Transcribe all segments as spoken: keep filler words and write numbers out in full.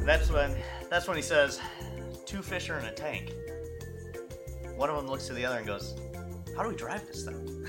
That's when that's when he says, two fish are in a tank. One of them looks to the other and goes, how do we drive this thing?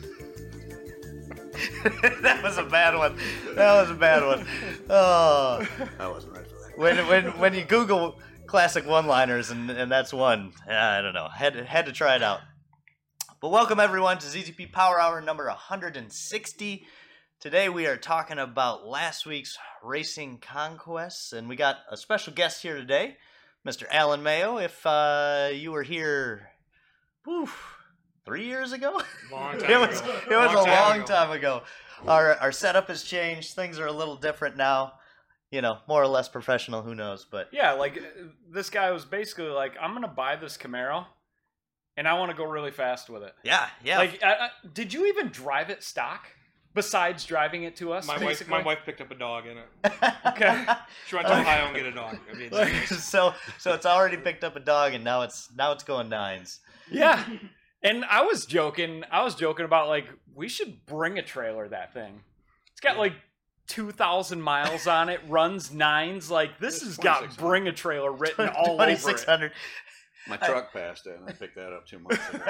That was a bad one. That was a bad one. Oh. I wasn't ready for that. When when when you Google classic one-liners and, and that's one, I don't know. Had to, had to try it out. But welcome everyone to Z T P Power Hour number one hundred sixty. Today we are talking about last week's racing conquests, and we got a special guest here today, Mister Alan Mayo. If uh, you were here, whew, three years ago, Long time it was ago. it was Long a time long ago. time ago. Our our setup has changed. Things are a little different now. You know, more or less professional. Who knows? But Yeah, like this guy was basically like, I'm gonna buy this Camaro, and I want to go really fast with it. yeah, yeah. Like, I, I, did you even drive it stock? Besides driving it to us, My wife, basically? my wife picked up a dog in it. Okay. She went to Ohio and get a dog. I mean, Like, so so it's already picked up a dog, and now it's now it's going nines. Yeah, and I was joking. I was joking about like we should bring a trailer. That thing. It's got like two thousand miles on it. Runs nines. Like this It's has got twenty-six bring a trailer written all over twenty-six it. hundred. My truck passed it, and I picked that up two months ago.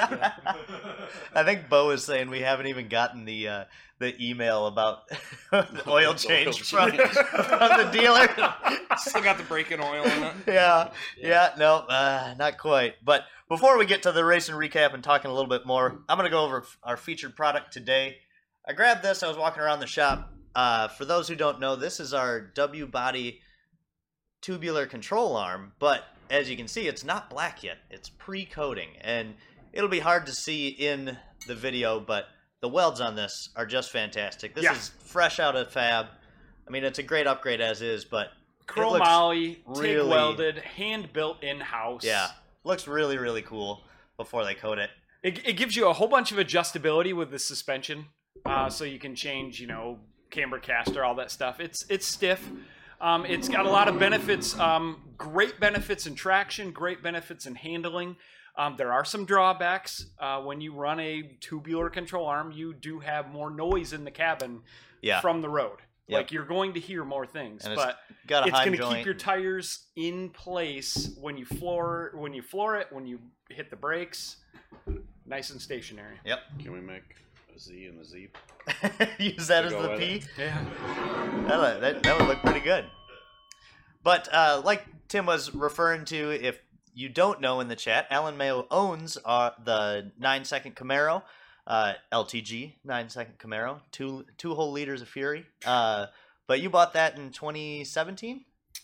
I think Bo is saying we haven't even gotten the uh, the email about the oil change from, change. from the dealer. still got the break-in oil in it. Yeah, yeah, no, uh, not quite. But before we get to the racing recap and talking a little bit more, I'm going to go over our featured product today. I grabbed this. I was walking around the shop. Uh, for those who don't know, this is our W-body tubular control arm, but as you can see, it's not black yet. It's pre-coating, and it'll be hard to see in the video, but the welds on this are just fantastic. This Yeah. is fresh out of fab. I mean, it's a great upgrade as is, but Chrome looks moly, really- TIG welded, hand built in house. yeah, looks really, really cool before they coat it. It, it gives you a whole bunch of adjustability with the suspension, uh, so you can change, you know, camber caster, all that stuff. It's it's stiff. Um, it's got a lot of benefits, um, great benefits in traction, great benefits in handling. Um, there are some drawbacks. Uh, when you run a tubular control arm, you do have more noise in the cabin Yeah, from the road. Yep. Like, you're going to hear more things, and it's but got a it's high going to joint. keep your tires in place when you floor when you floor it, when you hit the brakes, nice and stationary. Yep. Can we make a Z and a Z? Use that To as go the with P. it. Yeah. That, would- that, that would look pretty good. But uh, like Tim was referring to, if you don't know in the chat, Alan Mayo owns uh, the nine second Camaro, uh, L T G nine second Camaro, two two whole liters of Fury. Uh, but you bought that in twenty seventeen?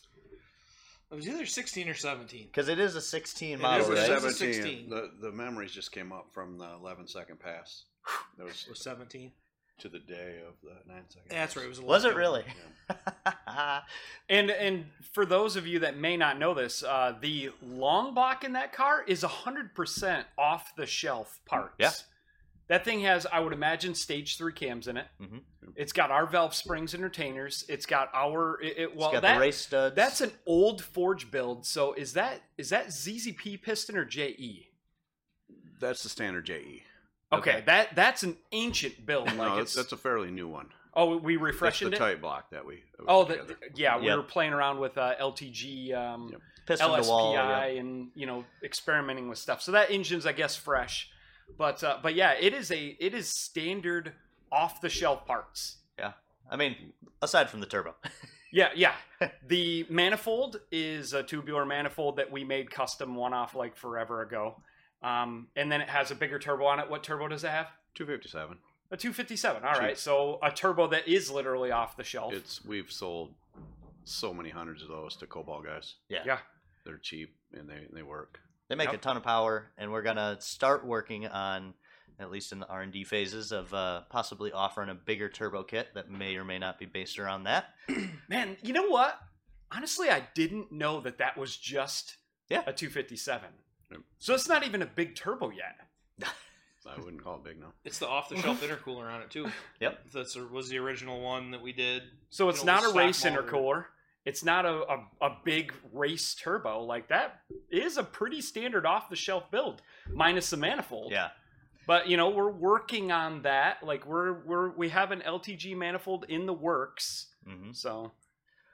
It was either sixteen or seventeen. Because it is a sixteen It model, is a right? seven- seventeen. sixteen. The, the memories just came up from the eleven second pass. That was It was seventeen. to the day of the nine second That's pass. right. It was. a Was it leftover. really? Yeah. And and for those of you that may not know this, uh, the long block in that car is one hundred percent off the shelf parts. Yeah. That thing has, I would imagine, stage three cams in it. Mhm. It's got our valve springs and retainers. It's got our it, it- well it's got that the race studs. that's an old Forge build. So is that is that Z Z P piston or J E? That's the standard J E. Okay, Okay. that that's an ancient build. Like No, it's that's, that's a fairly new one. oh we That's refreshed the it. tight block that we. that we Oh, put the, together. yeah, we Yep. were playing around with uh, L T G, um, Yep. piston L S P I, to wall. Yeah. and you know, experimenting with stuff. So that engine's, I guess, fresh, but uh, but yeah, it is a it is standard off the shelf parts. I mean, aside from the turbo. Yeah, yeah. The manifold is a tubular manifold that we made custom one off like forever ago, um, and then it has a bigger turbo on it. What turbo does it have? two fifty-seven. A two fifty-seven. All Cheap. right, so a turbo that is literally off the shelf. It's we've sold so many hundreds of those to Cobalt guys. Yeah. Yeah. They're cheap and they, they work. They make Yep. a ton of power, and we're gonna start working on, at least in the R and D phases, of uh, possibly offering a bigger turbo kit that may or may not be based around that. Man, you know what? Honestly, I didn't know that that was just Yeah. a two fifty-seven. Yep. So it's not even a big turbo yet. I wouldn't call it big, no. It's the off-the-shelf intercooler on it too. Yep. That's was the original one that we did. So it's You know, not a with race stock motor. intercooler. It's not a, a, a big race turbo. Like, that is a pretty standard off-the-shelf build, minus the manifold. Yeah. But, you know, we're working on that. Like, we're we're we have an L T G manifold in the works. hmm So Nice.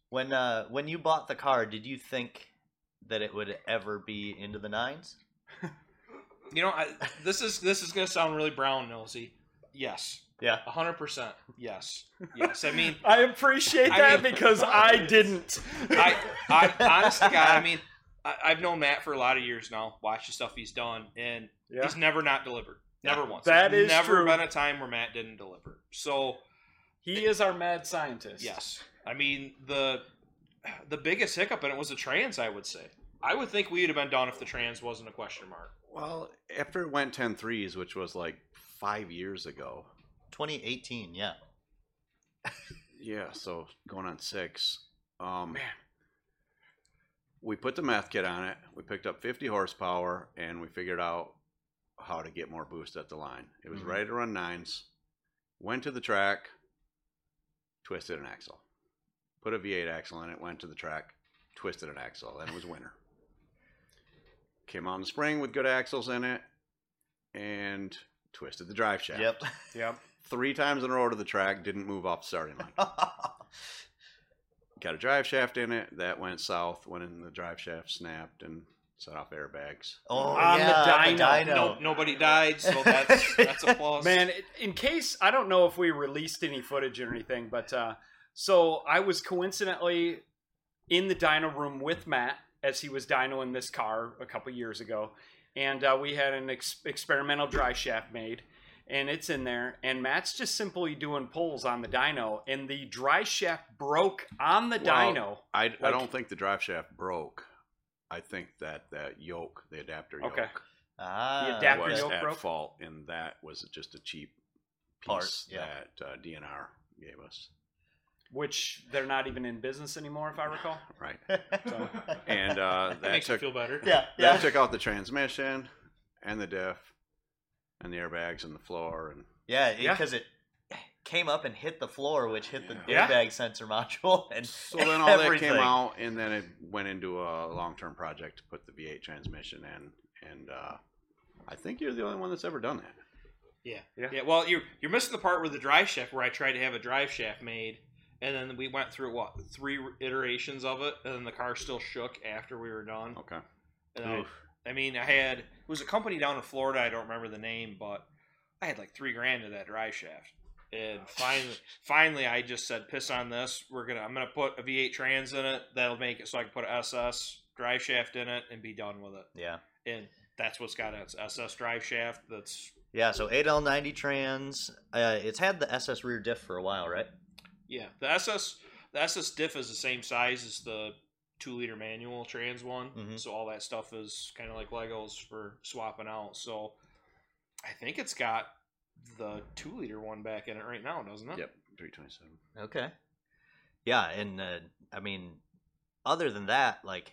When uh when you bought the car, did you think that it would ever be into the nines? You know, I, this is this is gonna sound really brown nosy. Yes, Yeah. a hundred percent. Yes, yes. I mean, I appreciate I that mean- because I didn't. I, I, honest to God, I mean, I, I've known Matt for a lot of years now. Watch the stuff he's done, and Yeah. he's never not delivered. Never once. That There's is never true. been a time where Matt didn't deliver. So He is our mad scientist. yes, I mean the the biggest hiccup in it was the trans. I would say. I would think we'd have been done if the trans wasn't a question mark. Well, after it went ten threes, which was like five years ago. twenty eighteen, yeah. Yeah, so going on six. Um, Man. We put the meth kit on it. We picked up fifty horsepower, and we figured out how to get more boost at the line. It was Mhm. ready to run nines. Went to the track, twisted an axle. Put a V eight axle in it, went to the track, twisted an axle, and it was winter. Came out in the spring with good axles in it, and twisted the drive shaft. Yep. Yep. Three times in a row to the track, didn't move off the starting line. Got a drive shaft in it, that went south, went in the drive shaft, snapped, and set off airbags. Oh, On the yeah, dyno. No, nobody died, so that's that's a plus. Man, in case, I don't know if we released any footage or anything, but uh, so I was coincidentally in the dyno room with Matt as he was dynoing this car a couple years ago. And uh, we had an ex- experimental dry shaft made, and it's in there. And Matt's just simply doing pulls on the dyno, and the dry shaft broke on the Well, dyno. I, I Like- don't think the drive shaft broke. I think that that yoke, the adapter yoke, Okay. Ah, The adapter was yoke at broke? fault, and that was just a cheap piece Part, yeah. that uh, D N R gave us. Which they're not even in business anymore, if I recall. Right. So, And uh, that that makes me took feel better. yeah, that yeah. took out the transmission and the diff and the airbags and the floor and Yeah, Yeah. because it came up and hit the floor, which hit the Yeah. airbag sensor module, and so then all that everything. came out, and then it went into a long-term project to put the V eight transmission in, and uh, I think you're the only one that's ever done that. Yeah. Yeah. yeah. Well, you're you're missing the part where the drive shaft, where I tried to have a drive shaft made, and then we went through what three iterations of it, and then the car still shook after we were done. Okay. And I, I mean, I had it was a company down in Florida. I don't remember the name, but I had like three grand of that drive shaft. And finally, finally, I just said, "Piss on this. We're gonna. I'm gonna put a V eight trans in it. That'll make it so I can put an S S drive shaft in it and be done with it." yeah, And that's what's got its S S drive shaft. That's yeah. So eight L ninety trans. Uh, it's had the S S rear diff for a while, right? yeah. The S S the S S diff is the same size as the two liter manual trans one. Mhm. So all that stuff is kind of like Legos for swapping out. So I think it's got the two liter one back in it right now, doesn't it? Yep. three twenty-seven. Okay. Yeah, and uh, I mean, other than that, like,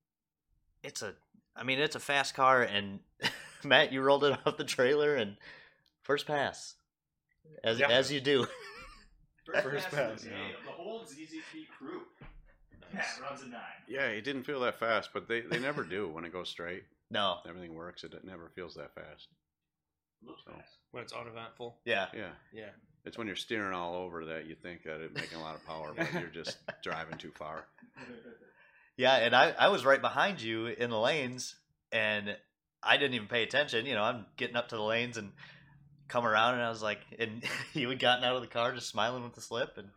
it's a, I mean, it's a fast car, and Matt, you rolled it off the trailer and first pass, as Yeah. as you do. First pass. The whole Z Z P crew. Matt runs a nine. Yeah, it didn't feel that fast, but they, they never do when it goes straight. No. Everything works. It never feels that fast. Looks So, fast. When it's uneventful. Yeah. yeah. Yeah. It's when you're steering all over that you think that it's making a lot of power, but you're just driving too far. Yeah, and I, I was right behind you in the lanes, and I didn't even pay attention. You know, I'm getting up to the lanes and come around, and I was like, and you had gotten out of the car just smiling with the slip, and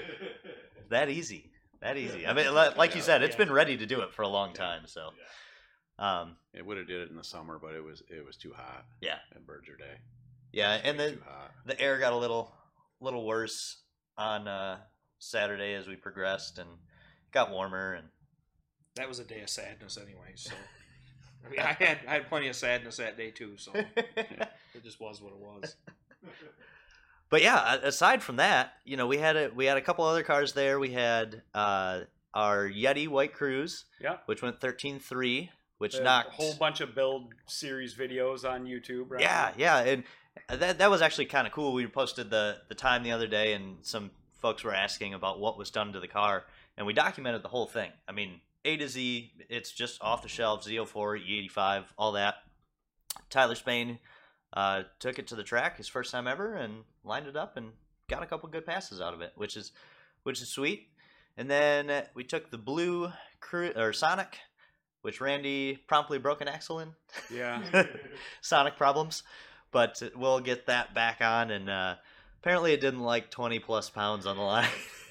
that easy. That easy. I mean, li- like you Yeah. said, it's Yeah. been ready to do it for a long Yeah. time, so. Um, It would have did it in the summer, but it was it was too hot. Yeah. At Berger Day. yeah, and Way then too hot. the air got a little little worse on uh, Saturday as we progressed, and got warmer, and That was a day of sadness anyway, so I mean I had I had plenty of sadness that day too, so it just was what it was. But yeah, a- aside from that, you know, we had a we had a couple other cars there. We had uh, our Yeti White Cruise, Yeah. which went thirteen three, which There's knocked a whole bunch of build series videos on YouTube, right? Yeah, yeah, and that that was actually kind of cool. We posted the the time the other day, and some folks were asking about what was done to the car, and we documented the whole thing. I mean, A to Z, it's just off the shelf, Z oh four, E eighty-five, all that. Tyler Spain uh, took it to the track his first time ever and lined it up and got a couple good passes out of it, which is which is sweet. And then we took the blue Cru- or Sonic, which Randy promptly broke an axle in. Yeah. Sonic problems. But we'll get that back on, and uh, apparently it didn't like twenty plus pounds on the line.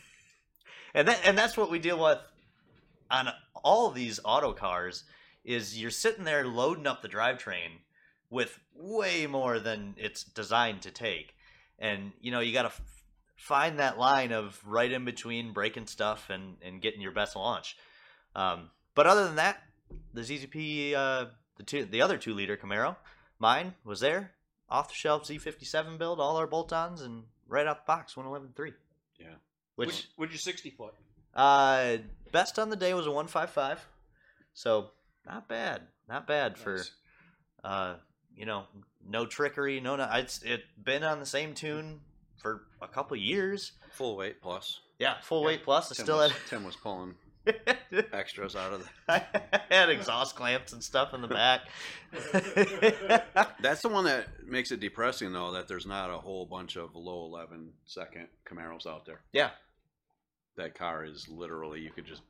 and that and that's what we deal with on all of these auto cars, is you're sitting there loading up the drivetrain with way more than it's designed to take. And, you know, you got to f- find that line of right in between breaking stuff and, and getting your best launch. Um, but other than that, the Z Z P, uh, the two, the other two liter Camaro, mine was there, off the shelf Z fifty-seven build, all our bolt-ons, and right out the box, one eleven point three. Yeah. Which, Which, would your sixty foot? uh, best on the day was a one fifty-five. So not bad, not bad Nice. for, uh, you know, no trickery, no, no. It's it been on the same tune for a couple years. Full weight plus. Yeah, full weight plus. I Tim still was, had. Tim was pulling extras out of the. I had exhaust clamps and stuff in the back. That's the one that makes it depressing, though, that there's not a whole bunch of low eleven second Camaros out there. Yeah, That car is literally, you could just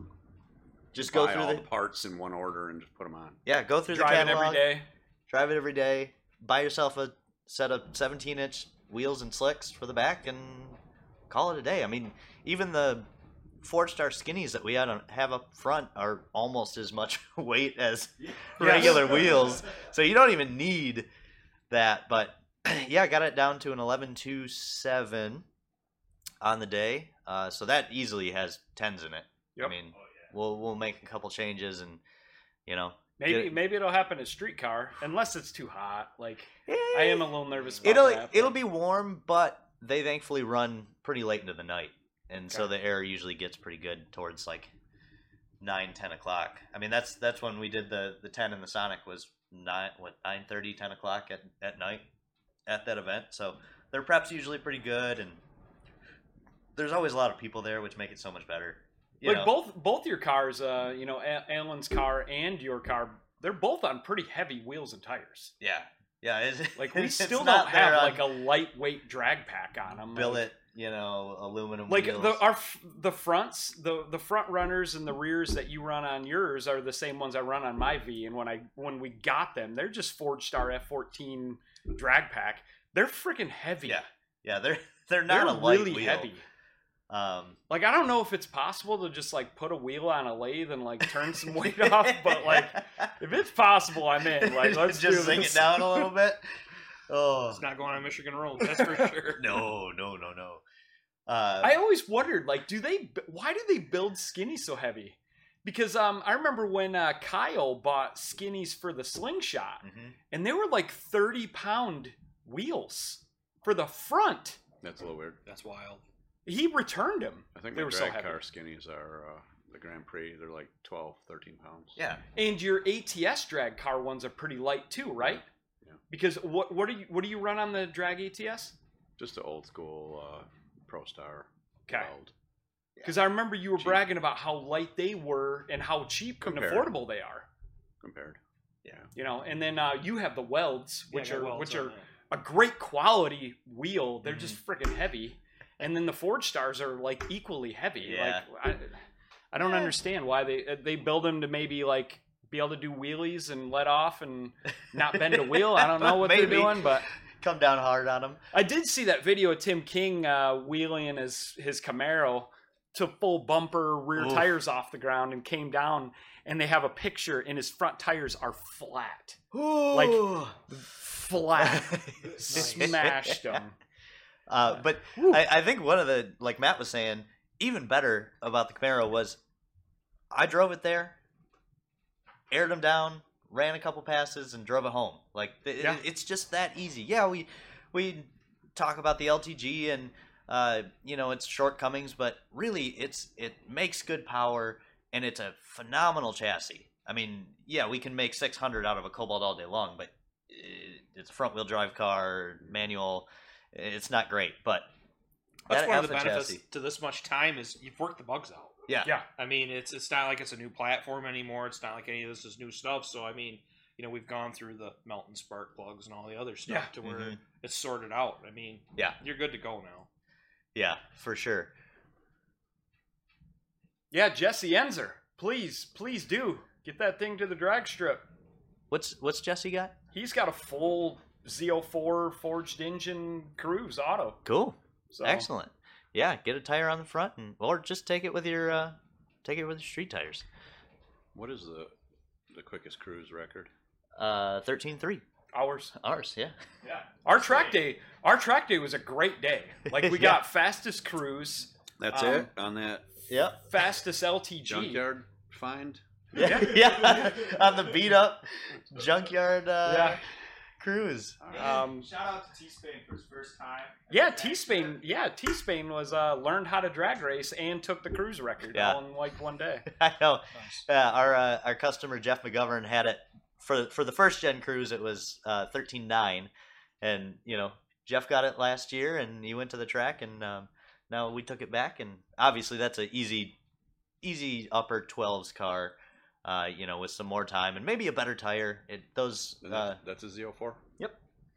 just go buy through all the, the parts in one order and just put them on. yeah, go through Drive the it catalog. every day. Drive it every day. Buy yourself a set of seventeen inch wheels and slicks for the back, and call it a day. I mean, even the Ford Star Skinnies that we had on, have up front are almost as much weight as regular wheels, so you don't even need that. But yeah, I got it down to an eleven point two seven on the day, uh, so that easily has tens in it. Yep. I mean, we'll we'll make a couple changes, and you know, Maybe get- maybe it'll happen at streetcar, unless it's too hot. Like I am a little nervous about It'll that. it'll but- be warm, but they thankfully run pretty late into the night, and so Okay. the air usually gets pretty good towards like nine, ten o'clock. I mean, that's that's when we did the the ten and the Sonic was nine what nine thirty, ten o'clock at at night at that event. So their prep's usually pretty good, and there's always a lot of people there, which make it so much better. You like know? both both your cars, uh, you know, A- Alan's car and your car, they're both on pretty heavy wheels and tires. Yeah, yeah. It's, Like we it's still not don't there have on like a lightweight drag pack on them. billet, you know, aluminum Like wheels. the our f- the fronts, the the front runners and the rears that you run on yours are the same ones I run on my V. And when I when we got them, they're just Ford Star F fourteen drag pack. They're freaking heavy. Yeah, yeah. They're they're not they're a light really wheel. heavy. Um, Like I don't know if it's possible to just like put a wheel on a lathe and like turn some weight off, but like if it's possible, I'm in. Like let's just do sing this. it down a little bit. Oh It's not going on Michigan Road, that's for sure. no, no, no, no. Uh, I always wondered, like, do they? Why do they build skinny so heavy? Because um, I remember when uh, Kyle bought skinnies for the Slingshot, mhm. and they were like thirty pound wheels for the front. That's a little weird. That's wild. He returned them. I think They my were so drag heavy. car skinnies are uh, the Grand Prix. They're like twelve, thirteen pounds. Yeah, And your A T S drag car ones are pretty light too, right? Yeah. Because what what do you what do you run on the drag A T S? Just the old school uh, Pro Star. Okay. Weld. Because I remember you were Cheap. bragging about how light they were and how cheap Compared. and affordable they are. Compared. You know, and then uh, you have the welds, Yeah, which I got are welds which on are that. a great quality wheel. They're Mhm. just freaking heavy. And then the Ford Stars are like equally heavy. Yeah. Like I, I don't Yeah. understand why they uh, they build them to maybe like be able to do wheelies and let off and not bend a wheel. I don't know what Maybe. they're doing, but come down hard on them. I did see that video of Tim King uh, wheeling his his Camaro to full bumper rear Oof. tires off the ground and came down, and they have a picture, and his front tires are flat, like flat, smashed them. Uh, but Whew. I, I think one of the, like Matt was saying, even better about the Camaro was I drove it there, aired them down, ran a couple passes, and drove it home. Like it, Yeah. it's just that easy. Yeah, we we talk about the L T G and uh, you know its shortcomings, but really it's it makes good power and it's a phenomenal chassis. I mean, yeah, we can make six hundred out of a Cobalt all day long, but it, it's a front wheel drive car, manual. It's not great, but That's that one of the Alpha benefits chassis. to this much time is you've worked the bugs out. Yeah. Yeah. I mean, it's it's not like it's a new platform anymore. It's not like any of this is new stuff. So I mean, you know, we've gone through the melt and spark plugs and all the other stuff Yeah. to where Mhm. it's sorted out. I mean, Yeah. you're good to go now. Yeah, for sure. Yeah, Jesse Enzer, please, please do get that thing to the drag strip. What's what's Jesse got? He's got a full Z oh four forged engine cruise auto. Cool. So. Excellent. Yeah, get a tire on the front, and or just take it with your uh, take it with your street tires. What is the the quickest cruise record? Uh, thirteen three. Ours. Ours, yeah. Yeah. Our track day. Our track day was a great day. Like we Yeah. got fastest cruise, That's Um, it on that Yep. fastest L T G. junkyard find. Yeah, yeah. On the beat up junkyard uh, Yeah. cruise. Um, Shout out to T Spain for his first time. yeah, T Spain. Yeah, T Spain was uh, learned how to drag race and took the cruise record Yeah. all in like one day. I know. Yeah, our uh, our customer Jeff McGovern had it for for the first gen cruise. It was uh, thirteen nine, and you know Jeff got it last year, and he went to the track, and um, now we took it back, and obviously that's an easy easy upper twelves car. Uh, you know, with some more time and maybe a better tire. It those And uh, that's, that's a Z oh four? Yep.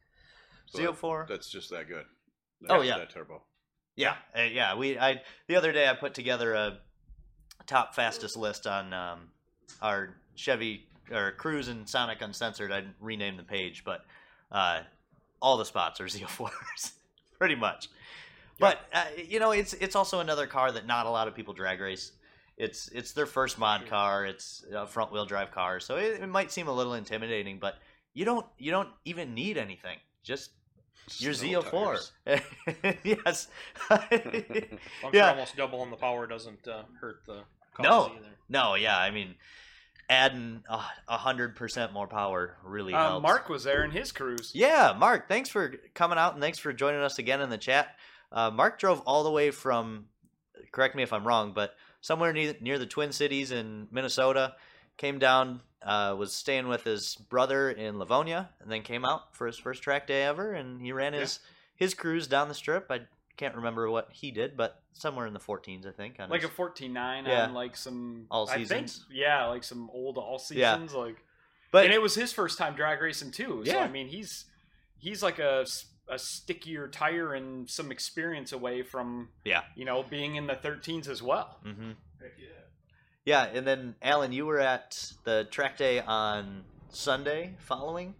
So Z oh four. That's just that good. Oh, That- yeah. That turbo. Yeah, uh, yeah. We I the other day I put together a top fastest list on um, our Chevy or Cruise and Sonic Uncensored. I renamed the page, but uh, all the spots are Z oh fours, pretty much. But uh, you know, it's it's also another car that not a lot of people drag race. It's it's their first mod car. It's a front wheel drive car, so it, it might seem a little intimidating, but you don't you don't even need anything. Just your Snow Z oh four. tires. Yes. Bunker Yeah. almost double on the power doesn't uh, hurt the cause No. either. No, yeah, I mean, adding a a hundred percent more power really Uh, helps. Mark was there in his cruise. Yeah, Mark, thanks for coming out and thanks for joining us again in the chat. Uh, Mark drove all the way from, correct me if I'm wrong, but somewhere near, near the Twin Cities in Minnesota, came down, uh, was staying with his brother in Livonia, and then came out for his first track day ever, and he ran his, his cruise down the strip. I can't remember what he did, but somewhere in the fourteens, I think. On Like a his, fourteen nine Yeah. on like some All I think, seasons? yeah, like some old all Yeah. seasons. Like, but and it was his first time drag racing too. So Yeah. I mean, he's he's like a s- a stickier tire and some experience away from yeah. you know being in the thirteens as well. Mm-hmm. Heck yeah. Yeah, and then Alan, you were at the track day on Sunday following.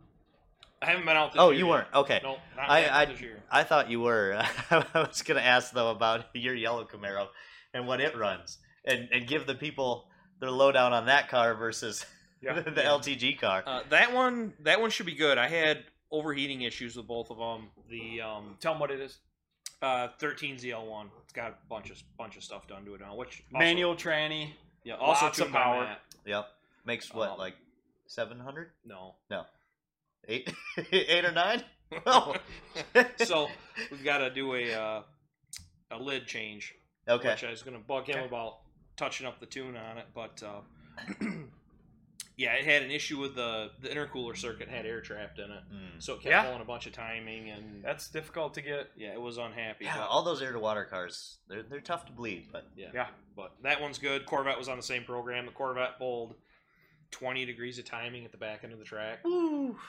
I haven't been out this Oh, year. you yet. weren't. Okay, Nope, not I- yet I- this year. I thought you were. I was gonna ask though about your yellow Camaro and what it runs, and and give the people their lowdown on that car versus Yeah. the L T G car. Uh, that one, that one should be good. I had overheating issues with both of them. The um, Tell him what it is. uh, thirteen Z L one, it's got a bunch of bunch of stuff done to it now. Which also, Manual tranny. yeah, also lots of tuned by power. Matt. Yep, makes what Um, like seven hundred, No. eight, eight or nine. Oh, So we've got to do a uh, a lid change, okay. which I was going to bug him Okay. about touching up the tune on it, but uh, yeah, it had an issue with the the intercooler circuit had air trapped in it, Mm. so it kept Yeah. pulling a bunch of timing, and That's difficult to get. yeah, it was unhappy. Yeah, but, all those air to water cars, they're they're tough to bleed, but yeah, Yeah. but that one's good. Corvette was on the same program. The Corvette pulled twenty degrees of timing at the back end of the track, Woo.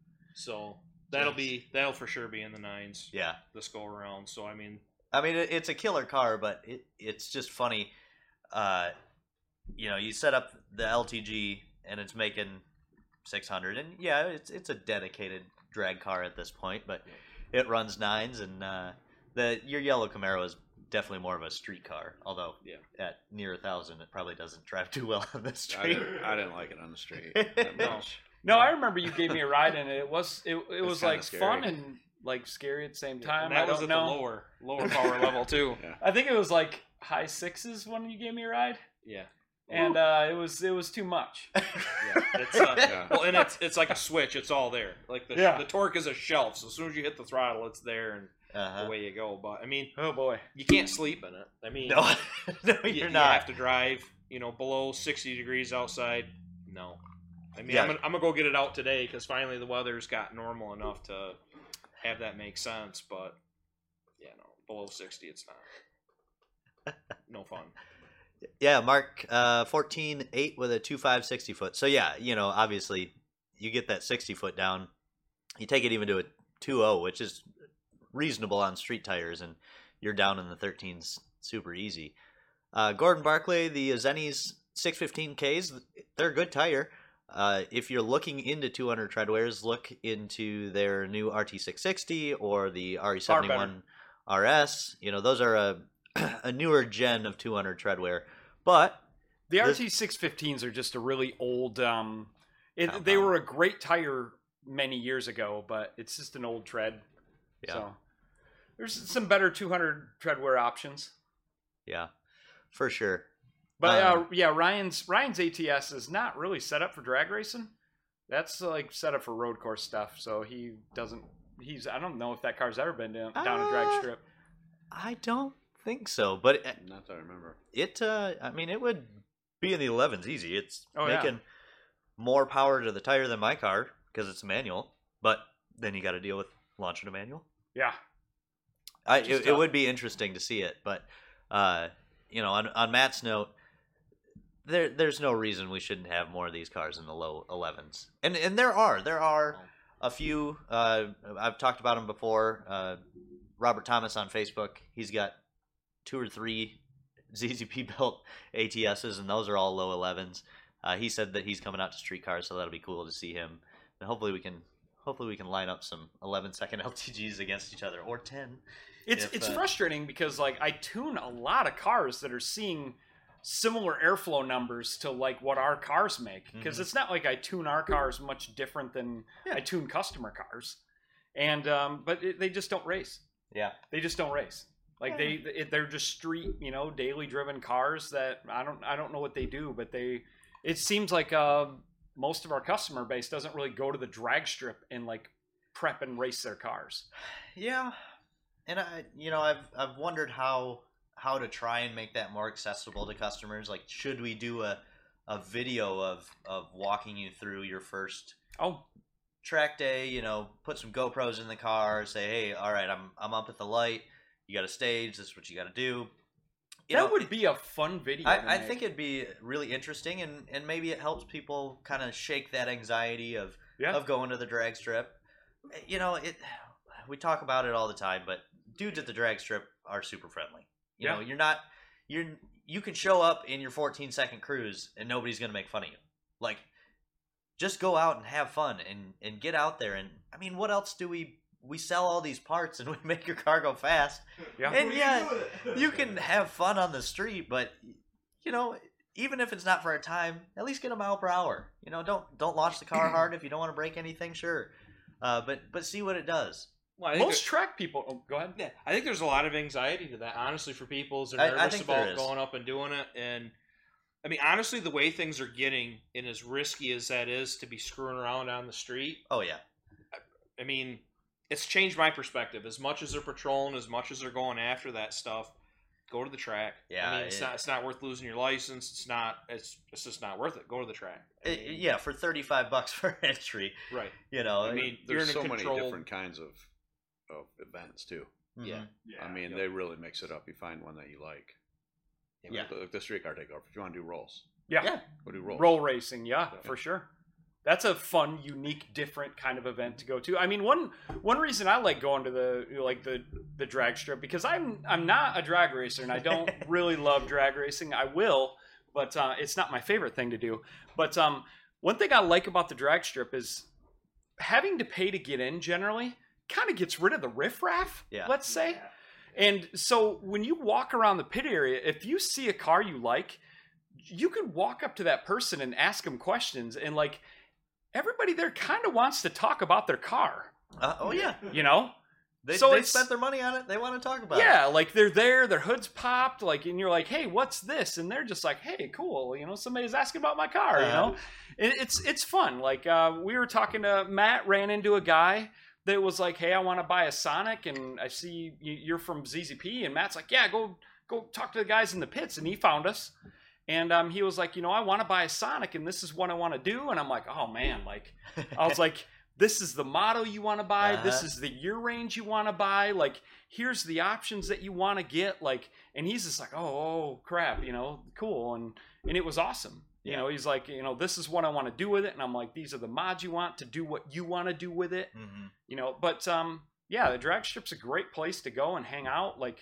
so that'll Jeez. be that'll for sure be in the nines Yeah. this go around. So I mean, I mean, it, it's a killer car, but it, it's just funny. Uh, you know, you set up the L T G and it's making six hundred, and yeah, it's it's a dedicated drag car at this point, but it runs nines, and uh, the your yellow Camaro is definitely more of a street car. Although, Yeah. at near a thousand, it probably doesn't drive too well on the I street. didn't, I didn't like it on the street that No. much. No, I remember you gave me a ride in it. It was it, it was kinda like scary. fun and like scary at the same time. and that I was don't at know. the lower lower power level too. I think it was like high sixes when you gave me a ride, Yeah. and uh, it was it was too much. Yeah, it's uh, Yeah. well, and it's it's like a switch. It's all there. Like the Yeah. the torque is a shelf. So as soon as you hit the throttle, it's there, and Uh-huh. away you go. But I mean, Oh boy. you can't sleep in it. I mean, No, no, you, you're you not. have to drive. You know, below sixty degrees outside. No. I mean, Yeah. I'm gonna, I'm gonna go get it out today because finally the weather's got normal enough to have that make sense. But yeah, no, below sixty, it's not. No fun. Yeah, Mark, uh, fourteen eight with a two five sixty foot. So yeah, you know, obviously, you get that sixty foot down, you take it even to a two oh, which is reasonable on street tires, and you're down in the thirteens super easy. Uh, Gordon Barclay, the Zennies six fifteen Ks, they're a good tire. Uh, if you're looking into two hundred treadwears, look into their new R T six sixty or the R E seventy-one R S. You know, those are a, a newer gen of two hundred treadwear. But The this- R T six fifteens are just a really old. Um, it, Compound. they were a great tire many years ago, but it's just an old tread. Yeah. So there's some better two hundred treadwear options. yeah, for sure. But uh, Um, yeah, Ryan's Ryan's A T S is not really set up for drag racing. That's uh, like set up for road course stuff. So he doesn't. He's. I don't know if that car's ever been down, down a drag Uh, strip. I don't think so, but it, Not that I remember. it uh, I mean, it would be in the elevens easy. It's Oh, yeah. making more power to the tire than my car because it's manual. But then you got to deal with launching a manual. Yeah. I, Just it, it tough. would be interesting to see it, but uh, you know, on on Matt's note, there there's no reason we shouldn't have more of these cars in the low elevens, and and there are there are a few. Uh, I've talked about them before. Uh, Robert Thomas on Facebook, he's got two or three Z Z P built A T Ss, and those are all low elevens. Uh, he said that he's coming out to street cars, so that'll be cool to see him, and hopefully we can hopefully we can line up some eleven second L T Gs against each other, or ten. It's If, it's uh, frustrating because like I tune a lot of cars that are seeing similar airflow numbers to like what our cars make because Mhm. it's not like I tune our cars much different than Yeah. I tune customer cars, and um, but it, they just don't race. Yeah. They just don't race. Like they it, they're just street, you know, daily driven cars that I don't I don't know what they do, but they it seems like uh, most of our customer base doesn't really go to the drag strip and like prep and race their cars. Yeah, and I, you know, I've I've wondered how how to try and make that more accessible to customers. Like, should we do a a video of of walking you through your first Oh, track day? You know, put some GoPros in the car. Say, hey, all right, I'm I'm up at the light. You got a stage. This is what you got to do. You that know, would be a fun video. to I, I make. think it'd be really interesting, and, and maybe it helps people kind of shake that anxiety of Yeah. of going to the drag strip. You know, it. We talk about it all the time, but dudes at the drag strip are super friendly. You know, Yeah. you're not you're you can show up in your fourteen second cruise and nobody's gonna make fun of you. Like, just go out and have fun and and get out there. And I mean, what else do we? We sell all these parts and we make your car go fast. Yeah. And yeah, you can have fun on the street, but you know, even if it's not for a time, at least get a mile per hour. You know, don't don't launch the car hard if you don't want to break anything. Sure, uh, but but see what it does. Well, I think Most track people. Oh, go ahead. Yeah, I think there's a lot of anxiety to that, honestly, for people as they're I- I nervous think there about is. going up and doing it. And I mean, honestly, the way things are getting, and as risky as that is to be screwing around on the street, Oh yeah, I mean, it's changed my perspective. As much as they're patrolling, as much as they're going after that stuff, go to the track. Yeah, I mean, it's it- not it's not worth losing your license. It's not. It's it's just not worth it. Go to the track. I It- mean, yeah. For thirty five bucks for entry, right. you know. I mean, you're There's in a so many controlled. different kinds of of events too. mhm. Yeah. Yeah. I mean, they really mix it up. You find one that you like. Yeah. Like the, like the streetcar takeover. If you want to do rolls, Yeah. Yeah. go do rolls. Roll racing, yeah, Yeah. for sure. That's a fun, unique, different kind of event to go to. I mean, one one reason I like going to the like the the drag strip because I'm I'm not a drag racer and I don't really love drag racing. I will, but uh, it's not my favorite thing to do. But um, one thing I like about the drag strip is having to pay to get in. Generally, kind of gets rid of the riffraff. Yeah. Let's say. And so when you walk around the pit area, if you see a car you like, you could walk up to that person and ask them questions and like everybody there kind of wants to talk about their car, Uh, oh yeah, you know? they, So they it's- spent their money on it. They want to talk about it. Yeah, like they're there, their hood's popped, like, and you're like, "Hey, what's this?" And they're just like, "Hey, cool, you know, somebody's asking about my car, you know." And it's it's fun. Like uh, we were talking to Matt, ran into a guy that was like, "Hey, I want to buy a Sonic, and I see you- you're from Z Z P," and Matt's like, "Yeah, go go talk to the guys in the pits," and he found us. And um, he was like, you know, I want to buy a Sonic, and this is what I want to do. And I'm like, oh man, like, I was like, this is the model you want to buy. This Uh-huh. is the year range you want to buy. Like, here's the options that you want to get. Like, and he's just like, oh, oh, crap, you know, cool. And and it was awesome. You Yeah. know, he's like, you know, this is what I want to do with it. And I'm like, these are the mods you want to do what you want to do with it. Mhm. You know, but um, yeah, the drag strip's a great place to go and hang out. Like,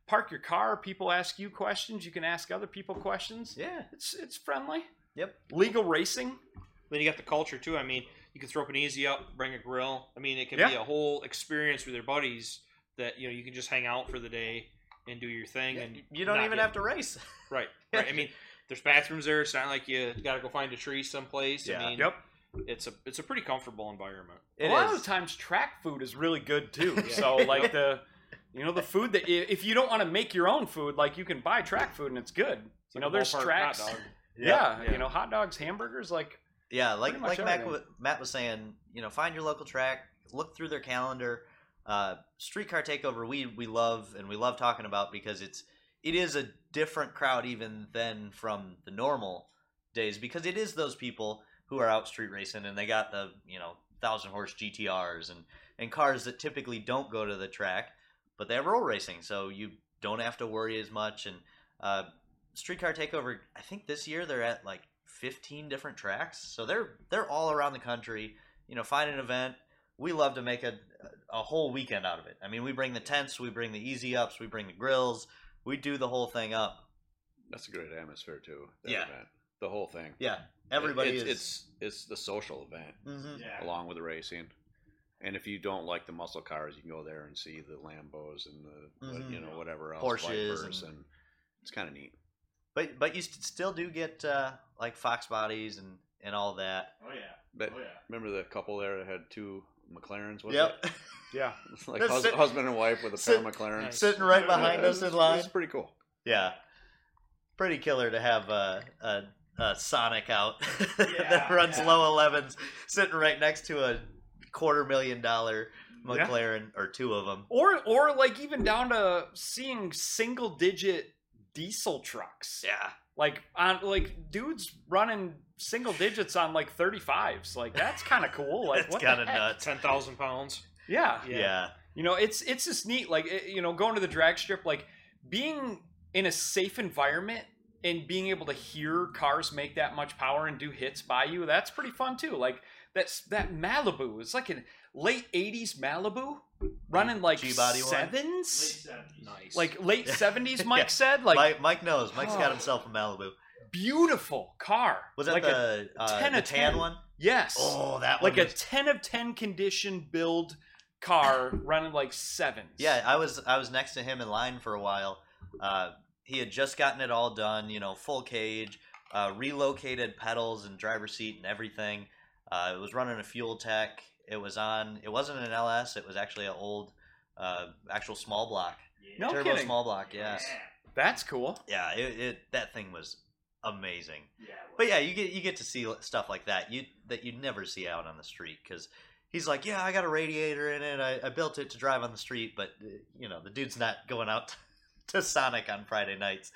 park your car. People ask you questions. You can ask other people questions. Yeah. It's it's friendly. Yep. Legal racing. Then you got the culture too. I mean, you can throw up an easy up, bring a grill. I mean, it can Yeah. be a whole experience with your buddies that you know you can just hang out for the day and do your thing. Yeah, And you don't not even get- have to race. Right. Right. I mean, there's bathrooms there. It's not like you got to go find a tree someplace. Yeah. I mean, Yep. it's a it's a pretty comfortable environment. It a lot is. of the times, track food is really good too. Yeah. So like the, you know, the food that i- if you don't want to make your own food, like you can buy track food and it's good. It's You like know, a there's ballpark tracks. hot dog. Yeah, Yeah. you know, hot dogs, hamburgers, like Yeah, like Pretty much like Matt, everything. wa- Matt was saying, you know, find your local track, look through their calendar. Uh, Streetcar Takeover, we we love and we love talking about because it's it is a different crowd even than from the normal days because it is those people who are out street racing and they got the you know thousand horse G T Rs and and cars that typically don't go to the track, but they have roll racing, so you don't have to worry as much. And uh, Streetcar Takeover, I think this year they're at like fifteen different tracks, so they're they're all around the country. You know, find an event. We love to make a a whole weekend out of it. I mean, we bring the tents, we bring the easy ups, we bring the grills, we do the whole thing up. That's a great atmosphere too. that Yeah. event. The whole thing. Yeah, everybody it's, is. It's it's the social event Mhm. Yeah. along with the racing. And if you don't like the muscle cars, you can go there and see the Lambos and the what- Mhm. you know whatever else Porsches Vipers, and- and it's kind of neat. But but you st- still do get uh, like Fox bodies and and all that. Oh yeah. But Oh yeah. remember the couple there that had two McLarens? Was Yep, it? yeah. like That's hus- sit- husband and wife with a sit- pair of McLarens. Nice. sitting right behind us in line. It's pretty cool. Yeah, pretty killer to have a a, a Sonic out that Yeah, runs yeah. low elevens sitting right next to a quarter million dollar Yeah. McLaren or two of them. Or or like even down to seeing single digit diesel trucks. Yeah, Like on like dudes running single digits on like thirty-fives. Like that's kind of cool. Like that's what kind the of heck? nuts. Ten thousand pounds. Yeah. Yeah. Yeah. You know, it's it's just neat. Like it- you know, going to the drag strip, like being in a safe environment and being able to hear cars make that much power and do hits by you. That's pretty fun too. Like that's that Malibu. It's like a late eighties Malibu running like G-body one? Late sevens. seventies. Nice. Like late Yeah. seventies, Mike Yeah. said. Like Mike, Mike knows. Mike's got Oh. himself a Malibu. beautiful car. Was that like a the uh, ten the of tan ten. one? yes, Oh, that like one a was- ten of ten condition build car running like sevens. Yeah, I was I was next to him in line for a while. Uh, he had just gotten it all done, you know, full cage, uh, relocated pedals and driver's seat and everything. Uh, it was running a fuel tech. It was on. It wasn't an L S. It was actually an old, uh, actual small block, Yeah. No turbo kidding. small block. Yes. That's cool. Yeah. It, it that thing was amazing. Yeah. But yeah, you get you get to see stuff like that you that you'd never see out on the street because he's like, yeah, I got a radiator in it. I, I built it to drive on the street, but uh, you know, the dude's not going out to Sonic on Friday nights.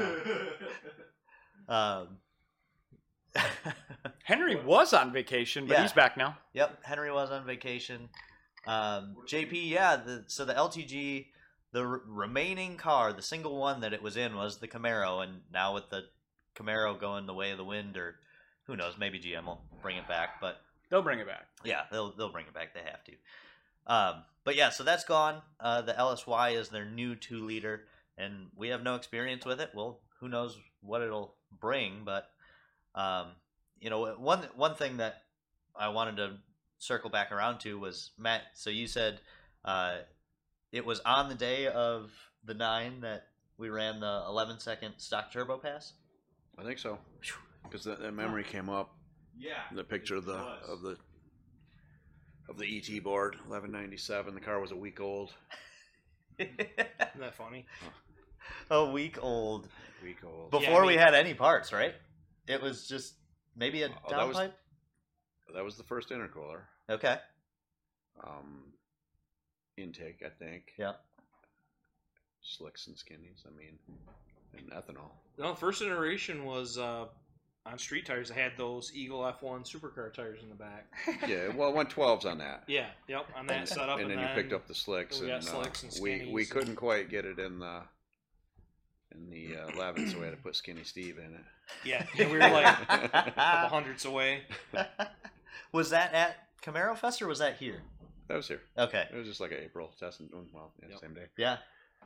Um, Henry was on vacation, but Yeah. he's back now. yep, Henry was on vacation. Um, J P, yeah. The, so the L T G, the r- remaining car, the single one that it was in was the Camaro, and now with the Camaro going the way of the wind, or who knows, maybe G M will bring it back, but. They'll bring it back. Yeah, they'll they'll bring it back. They have to. Um, but yeah, so that's gone. Uh, the L S Y is their new two liter, and we have no experience with it. Well, who knows what it'll bring? But um, you know, one one thing that I wanted to circle back around to was Matt. So you said uh, it was on the day of the nine that we ran the eleven second stock turbo pass. I think so. Because that, that memory came up. Yeah. The picture of the It was. of the of the E T board, eleven ninety-seven. The car was a week old. Isn't that funny? A week old. Week old. Before Yeah, I we mean- had any parts, right? It was just maybe a Oh, that was- downpipe. That was the first intercooler. Okay. Um, intake, I think. Yeah. Slicks and skinnies. I mean, and ethanol. No, the first iteration was uh, on street tires. I had those Eagle F one supercar tires in the back. Yeah. Well, it went twelves on that. Yeah, yep, on that and, setup. and then you picked up the slicks, we and, got uh, slicks and we we skinnies couldn't and- quite get it in the in the uh, eleven, so we had to put Skinny Steve in it. Yeah, yeah, we were like a couple hundredths away. Was that at Camaro Fest or was that here? That was here. Okay. It was just like an April testing. Well, yeah, Yep. same day. Yeah.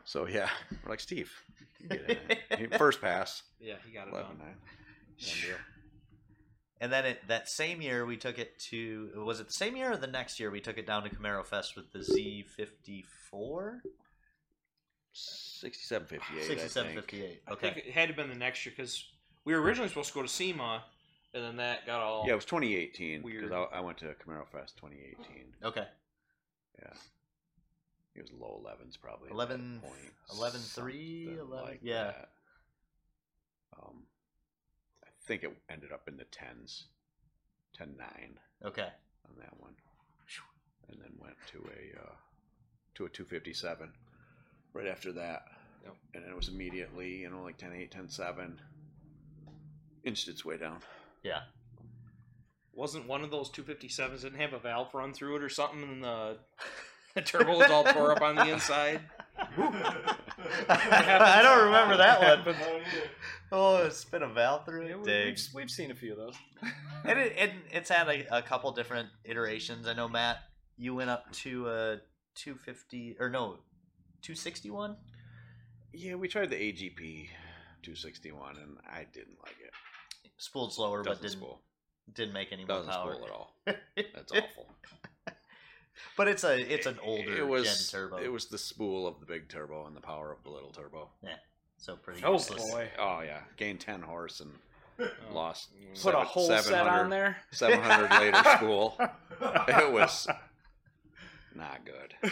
So yeah, we're like, Steve, you get it. He- First pass, Yeah, he got it eleven done. nine. Done deal. And then it, that same year, we took it to. Was it the same year or the next year? We took it down to Camaro Fest with the Z fifty-four, sixty-seven fifty-eight. sixty-seven I think. fifty-eight. I think Okay. it had to have been the next year because we were originally supposed to go to SEMA, and then that got all Yeah, it was twenty eighteen Weird. because I, I went to Camaro Fest twenty eighteen. Okay. Yeah, it was low elevens probably. at that eleven point, eleven three, something eleven like yeah. that. Um, I think it ended up in the tens, ten nine Okay. on that one, and then went to a uh, to a two fifty-seven right after that. Yep. And then it was immediately, you know, like ten eight, ten seven, inched its way down. Yeah. wasn't one of those two fifty-sevens didn't have a valve run through it or something, and the, the turbo was all tore up on the inside. I don't remember that one, but oh, it spit a valve through Yeah, it. we, Dang. we've, we've seen a few of those. And it, it it's had a, a couple different iterations. I know, Matt, you went up to a two fifty or no, two sixty-one. Yeah, we tried the A G P two sixty-one, and I didn't like it. Spooled slower, but Doesn't didn't spool. didn't make any more Doesn't power. spool at all. That's awful. But it's a it's an older it was, gen turbo. It was the spool of the big turbo and the power of the little turbo. so pretty Oh useless. boy. Oh yeah, gained ten horse and lost Put seven, a whole set on there. seven hundred later spool. It was not good.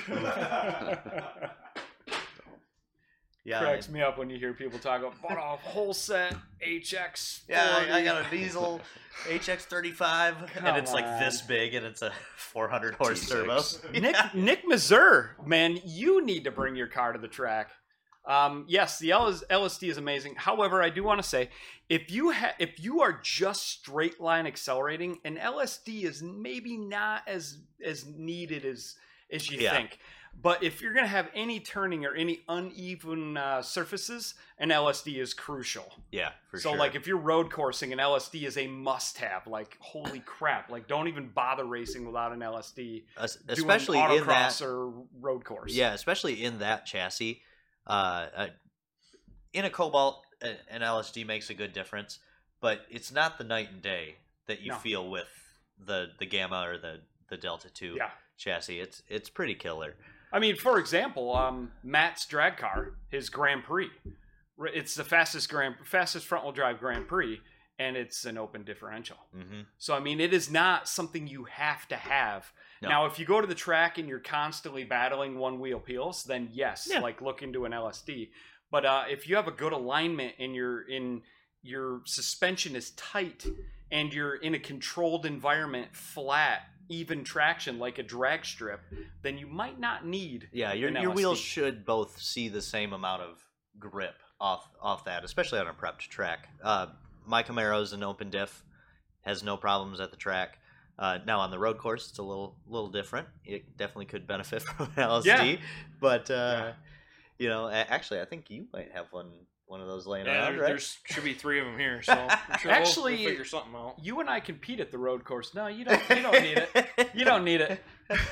Yeah, Cracks me up when you hear people talk about bought a whole set H X. yeah. I, I got a diesel H X thirty-five, Come and it's like on. this big, and it's a four hundred horse T turbo. six. Nick Nick Mazur, man, you need to bring your car to the track. Um, yes, the L S D is amazing. However, I do want to say, if you ha- if you are just straight line accelerating, an L S D is maybe not as as needed as as you Yeah. think. But if you're going to have any turning or any uneven uh, surfaces, an L S D is crucial. Yeah, for so sure. like if you're road coursing, an L S D is a must-have. Like holy crap! Like don't even bother racing without an L S D. Es- doing especially in autocross that or road course. Yeah, especially in that chassis. Uh, uh, in a Cobalt, a- an L S D makes a good difference, but it's not the night and day that you No. feel with the the Gamma or the the Delta two Yeah. chassis. It's it's pretty killer. I mean, for example, um, Matt's drag car, his Grand Prix. R- It's the fastest Grand, fastest front wheel drive Grand Prix, and it's an open differential. Mm-hmm. So I mean, it is not something you have to have. No. Now, if you go to the track and you're constantly battling one wheel peels, then yes, Yeah. like look into an L S D. But uh, if you have a good alignment and you're in your suspension is tight and you're in a controlled environment, flat, even traction like a drag strip, then you might not need. Yeah, your an your L S D. wheels should both see the same amount of grip off off that, especially on a prepped track. Uh, my Camaro's an open diff, has no problems at the track. Uh, now on the road course, it's a little little different. It definitely could benefit from an L S D, Yeah. but uh, you know, a- actually, I think you might have one one of those laying Yeah, around, there, right? there's should be three of them here, so I'm sure Actually, we'll, we'll figure something out. You and I compete at the road course. No, you don't. You don't need it. You don't need it.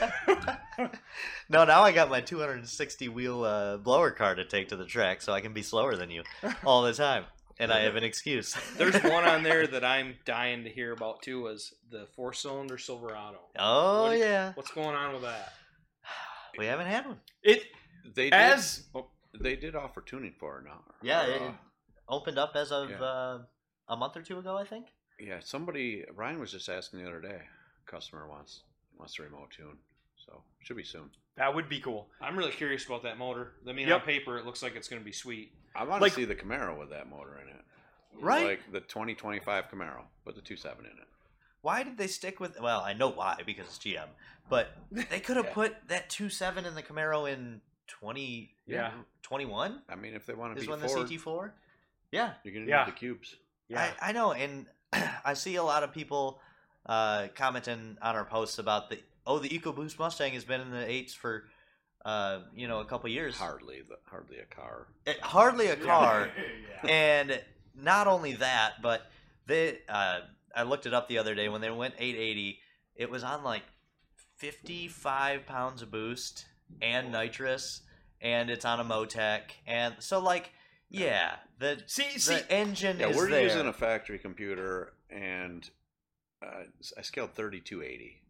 No, now I got my two hundred sixty wheel uh, blower car to take to the track, so I can be slower than you all the time, and I have an excuse. There's one on there that I'm dying to hear about too. Is the four cylinder Silverado? Oh What do you- yeah, What's going on with that? we haven't had one. It They did, as they did offer tuning for it now. Yeah, Or, it uh, opened up as of Yeah. uh, a month or two ago, I think. yeah. Somebody Ryan was just asking the other day. Customer wants wants to remote tune, so should be soon. that would be cool. I'm really curious about that motor. I mean, Yep. on paper, it looks like it's going to be sweet. I want Like- to see the Camaro with that motor in it. Right? Like the twenty twenty-five Camaro, put the two seven in it. Why did they stick with? Well, I know why because it's G M, but they could have Yeah. put that two seven in the Camaro in twenty Yeah. twenty-one. I mean, if they want to Is be when the Ford, C T four. Yeah, you're gonna Yeah. need the cubes. Yeah. I, I know, and I see a lot of people uh, commenting on our posts about the oh the EcoBoost Mustang has been in the eights for uh, you know a couple years. Hardly, the, hardly a car. It, hardly a car. yeah. And not only that, but they uh, I looked it up the other day when they went eight eighty. It was on like fifty-five pounds of boost and nitrous, and it's on a Motec, and so like, yeah, the See, the see, engine Yeah, is we're there. using a factory computer, and uh, I scaled thirty-two eighty.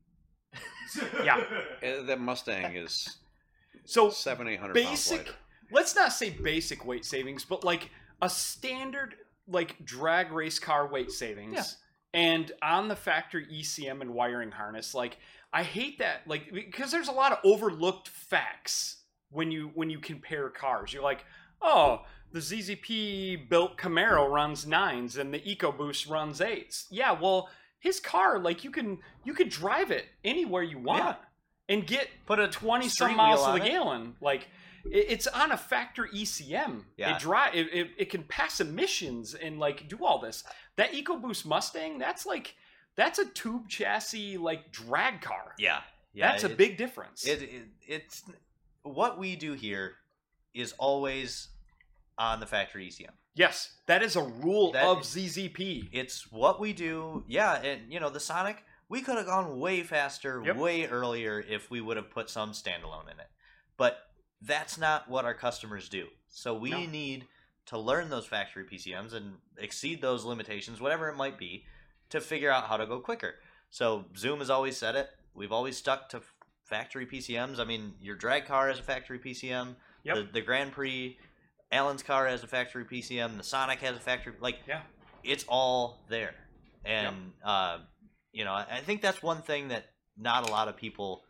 yeah. Uh, That Mustang is So seven, eight hundred pounds basic. lighter. Let's not say basic weight savings, but like a standard like drag race car weight savings. Yeah. And on the factory E C M and wiring harness, like I hate that, like because there's a lot of overlooked facts when you when you compare cars. You're like, oh, the Z Z P built Camaro runs nines and the EcoBoost runs eights. Yeah, well, his car, like you can you could drive it anywhere you want Yeah. and get Put a twenty street some miles wheel to on the it. gallon. Like it, it's on a factory E C M. Yeah. It dry. It, it, it can pass emissions and like do all this. That EcoBoost Mustang, that's like that's a tube chassis like drag car. Yeah, yeah, that's a it- big difference. It, it it's what we do here is always on the factory E C M. yes, that is a rule That- of Z Z P. It's what we do. Yeah, and you know the Sonic, we could have gone way faster, Yep. way earlier if we would have put some standalone in it. But that's not what our customers do. So we No. need to learn those factory P C Ms and exceed those limitations, whatever it might be, to figure out how to go quicker. So Zoom has always said it. We've always stuck to f- factory P C Ms. I mean, your drag car has a factory P C M. Yep. The, the Grand Prix, Alan's car has a factory P C M. The Sonic has a factory. Like, Yeah. it's all there. And, uh, you know, I I think that's one thing that not a lot of people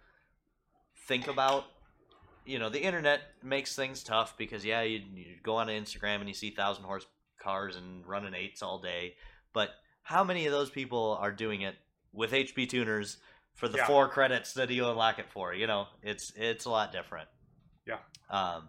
think about. You know, the internet makes things tough because, yeah, you, you go on Instagram and you see thousand horse cars and running eights all day. But how many of those people are doing it with H P tuners for the Yeah. four credits that you unlock it for? You know, it's it's a lot different. Yeah. Um,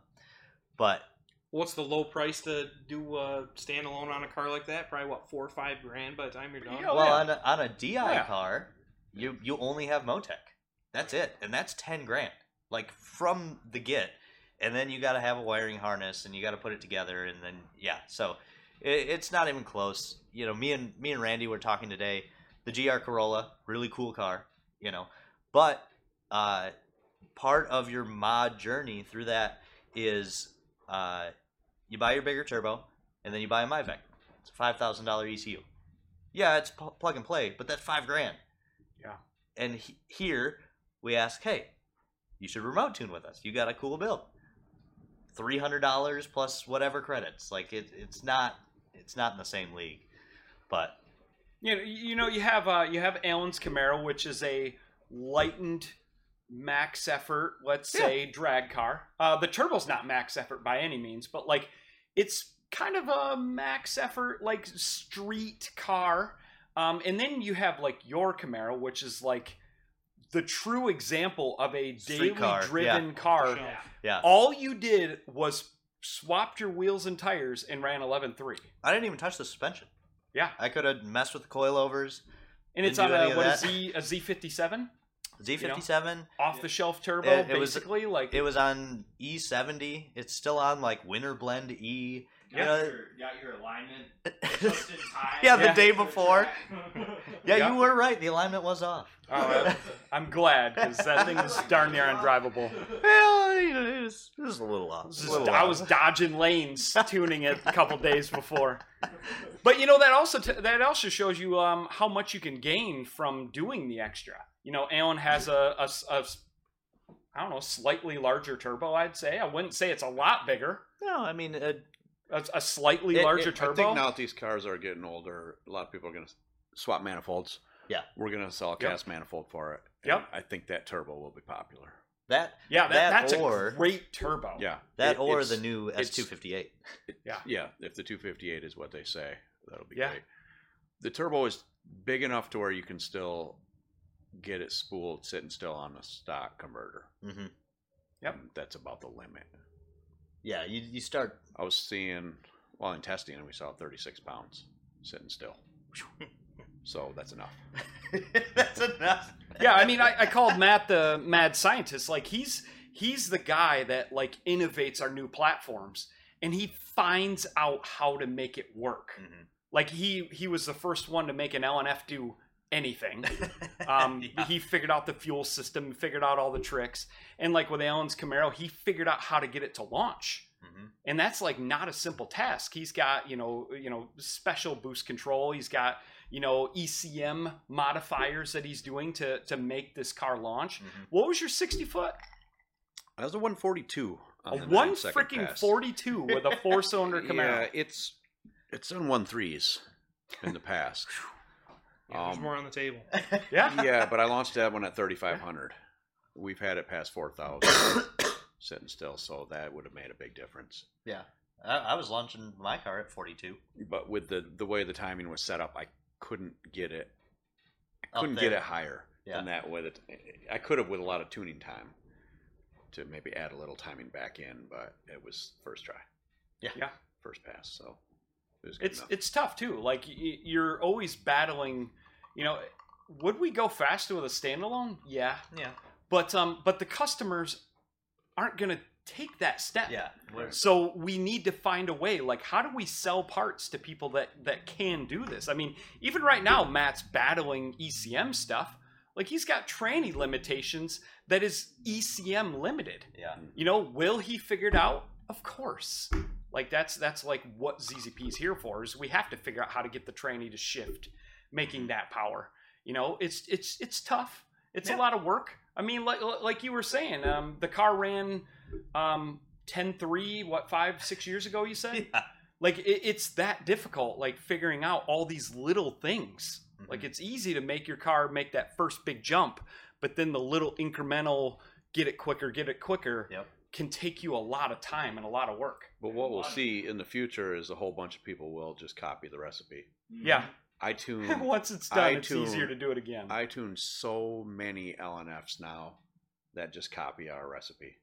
but What's the low price to do a standalone on a car like that? Probably what, four or five grand by the time you're done. Yeah. Oh, well, yeah. on a, on a D I Yeah. car, you you only have Motec. That's it, and that's ten grand, like from the get. And then you got to have a wiring harness, and you got to put it together, and then yeah. So it, it's not even close. You know, me and me and Randy were talking today. The G R Corolla, really cool car, you know, but uh, part of your mod journey through that is uh, you buy your bigger turbo, and then you buy a MyVec. It's a five thousand dollar E C U. Yeah, it's pl- plug and play, but that's five grand. Yeah. And he- here we ask, hey, you should remote tune with us. You got a cool build. Three hundred dollars plus whatever credits. Like it, it's not, it's not in the same league. But You know, you know, you have uh, you have Alan's Camaro, which is a lightened max effort, let's say, drag car. Uh, the turbo's not max effort by any means, but like it's kind of a max effort like street car. Um, and then you have like your Camaro, which is like the true example of a Street daily car, driven yeah. car. Sure. yeah, All you did was swapped your wheels and tires and ran eleven three. I didn't even touch the suspension. Yeah. I could have messed with the coilovers. And it's Didn't on do a any of what a that. Z a Z fifty-seven Z fifty-seven. off the shelf turbo, It- it was- basically. like It was on E seventy. It's still on like Winter Blend E. Got, You know, your, got your alignment just in time. Yeah, the Yeah. day before. Yeah, Yeah. you were right. The alignment was off. Oh, I'm glad because that thing was darn near undrivable. Well, you know, it was, it was a little off. It was A just- little I off. was dodging lanes, tuning it a couple days before. But you know that also t- that also shows you um, how much you can gain from doing the extra. You know, Alan has a, a, a I don't know, slightly larger turbo. I'd say I wouldn't say it's a lot bigger. No, I mean, uh, A, a slightly It- larger it- turbo. I think now that these cars are getting older, a lot of people are going to swap manifolds. Yeah. We're going to sell a Yep. cast manifold for it. and Yep. I think that turbo will be popular. that yeah, that, that that's or- a great turbo. Yeah. that It- or it's- the new it's- S two fifty-eight. Yeah. Yeah, if the two fifty-eight is what they say, that'll be Yeah. great. The turbo is big enough to where you can still get it spooled sitting still on a stock converter. Mm-hmm. Yep. And that's about the limit. Yeah, you you start. I was seeing, well, in testing, we saw thirty-six pounds sitting still. So that's enough. That's enough. Yeah, I mean, I, I called Matt the mad scientist. Like he's he's the guy that like innovates our new platforms, and he finds out how to make it work. Mhm. Like he he was the first one to make an L N F do anything. Um, Yeah. He figured out the fuel system, figured out all the tricks. And like with Alan's Camaro, he figured out how to get it to launch. Mhm. And that's like not a simple task. He's got, you know, you know, special boost control. He's got, you know, E C M modifiers that he's doing to to make this car launch. Mhm. What was your sixty foot? That was a one forty-two. A On the one nine second freaking pass. forty-two with a four cylinder Camaro. Yeah, it's it's done one threes in the past. Yeah, there's Um, more on the table. Yeah. yeah, but I launched that one at thirty-five hundred. We've had it past four thousand sitting still, so that would have made a big difference. Yeah. I, I was launching my car at forty-two. But with the the way the timing was set up, I couldn't get it. I Up couldn't get there. it higher Yeah. than that with it. I could have with a lot of tuning time to maybe add a little timing back in, but it was first try. Yeah. Yeah. First pass, so it was good It's enough. it's tough too. Like y- you're always battling. You know, would we go faster with a standalone? Yeah, Yeah. but um, but the customers aren't gonna take that step. Yeah. We're- So we need to find a way. Like, how do we sell parts to people that that can do this? I mean, even right now, Matt's battling E C M stuff. Like he's got tranny limitations that is E C M limited. Yeah. You know, will he figure it out? Of course. Like that's that's like what Z Z P is here for. Is we have to figure out how to get the tranny to shift, making that power. You know, it's it's it's tough. It's Yeah. a lot of work. I mean, like like you were saying, um, the car ran um, ten three, what five six years ago? You said. Yeah. Like it, it's that difficult. Like figuring out all these little things. Mhm. Like it's easy to make your car make that first big jump, but then the little incremental get it quicker, get it quicker Yep. can take you a lot of time and a lot of work. But what we'll see in the future is a whole bunch of people will just copy the recipe. Yeah. I tune Once it's done, I it's tune- easier to do it again. I tune so many L N Fs now that just copy our recipe.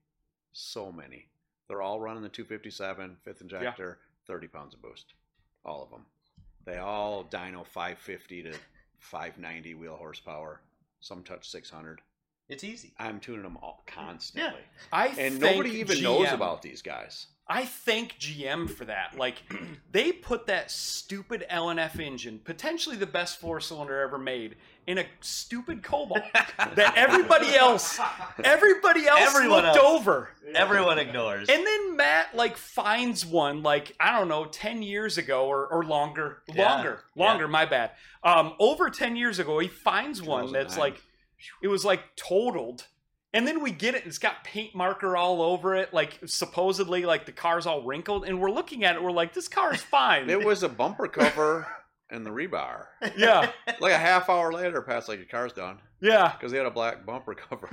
So many. They're all running the two fifty-seven, fifth injector, thirty pounds of boost. All of them. They all dyno five fifty to five ninety wheel horsepower. Some touch six hundred. It's easy. I'm tuning them all constantly. I And thank nobody even G M. knows about these guys. I thank G M for that. Like, they put that stupid L N F engine, potentially the best four cylinder ever made, in a stupid Cobalt that everybody else, everybody else Everyone looked else. over. Everyone ignores. And then Matt like finds one like I don't know ten years ago or, or longer, Yeah, longer, yeah. longer. My bad. Um, over ten years ago, he finds one that's two thousand nine. like it was like totaled, and then we get it. It's got paint marker all over it, like supposedly like the car's all wrinkled, and we're looking at it. We're like, this car's fine. It was a bumper cover and the rebar. yeah, Like a half hour later, past like your car's done yeah. because they had a black bumper cover.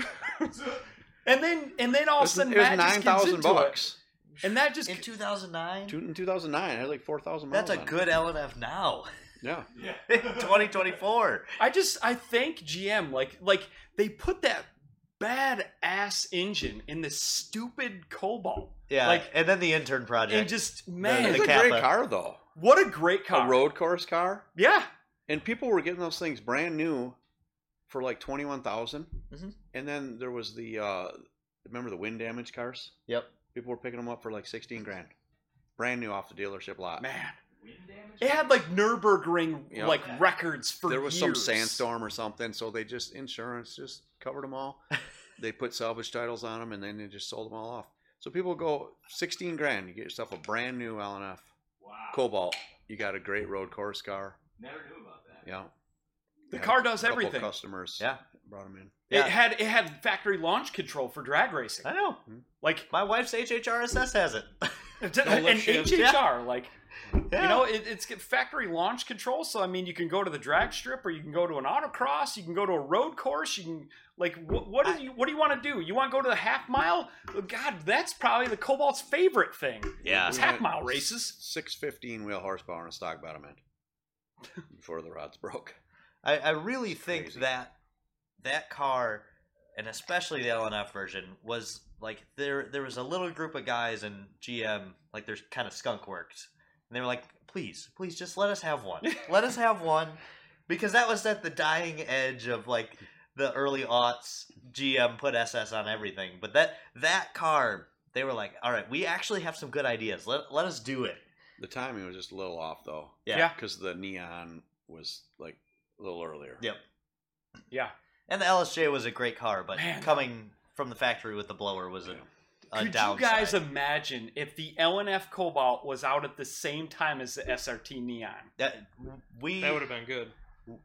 And then and then all It of a was, sudden it was Matt just nine gets thousand into bucks. it, and that just in two thousand nine, Two- In two thousand nine, it had like four thousand miles. that's a on it. good L N F now. Yeah. In twenty twenty-four. I just I thank G M like like they put that bad ass engine in this stupid Cobalt. Yeah. Like- and then the intern project. And just man, It's The a Kappa. great car though. what a great car. A road course car. Yeah. And people were getting those things brand new for like twenty-one thousand. Mhm. And then there was the uh remember the wind damage cars? Yep. People were picking them up for like sixteen grand. Brand new off the dealership lot. Man. It had like Nürburgring Yeah. like records for There was years. some sandstorm or something, so they just insurance just covered them all. They put salvage titles on them, and then they just sold them all off. So people go sixteen grand. You get yourself a brand new L N F Wow. Cobalt. You got a great road course car. Never knew about that. Yeah. The Had car a does couple everything. Customers. Yeah. Brought them in. Yeah. It had it had factory launch control for drag racing. I know. Like My wife's H H R S S has it. an shit. H H R like Yeah. You know, it, it's factory launch control. So I mean, you can go to the drag strip, or you can go to an autocross. You can go to a road course. You can like, what, what do you what do you want to do? You want to go to the half mile? God, that's probably the Cobalt's favorite thing. Yeah. It's We half had mile races. Six fifteen wheel horsepower and a stock bottom end before the rods broke. I, I really think Crazy. that that car, and especially the L N F version, was like there. There was a little group of guys in G M, like there's kind of skunk works, and they were like, "Please, please, just let us have one. Let us have one," because that was at the dying edge of like the early aughts. G M put S S on everything, but that that car, they were like, "All right, we actually have some good ideas. Let let us do it." The timing was just a little off though. Yeah. Yeah. Because the neon was like a little earlier. Yep. Yeah. And the L S J was a great car, but Man. coming from the factory with the blower was a, a Could downside. you guys imagine if the L N F Cobalt was out at the same time as the S R T Neon? that we That would have been good.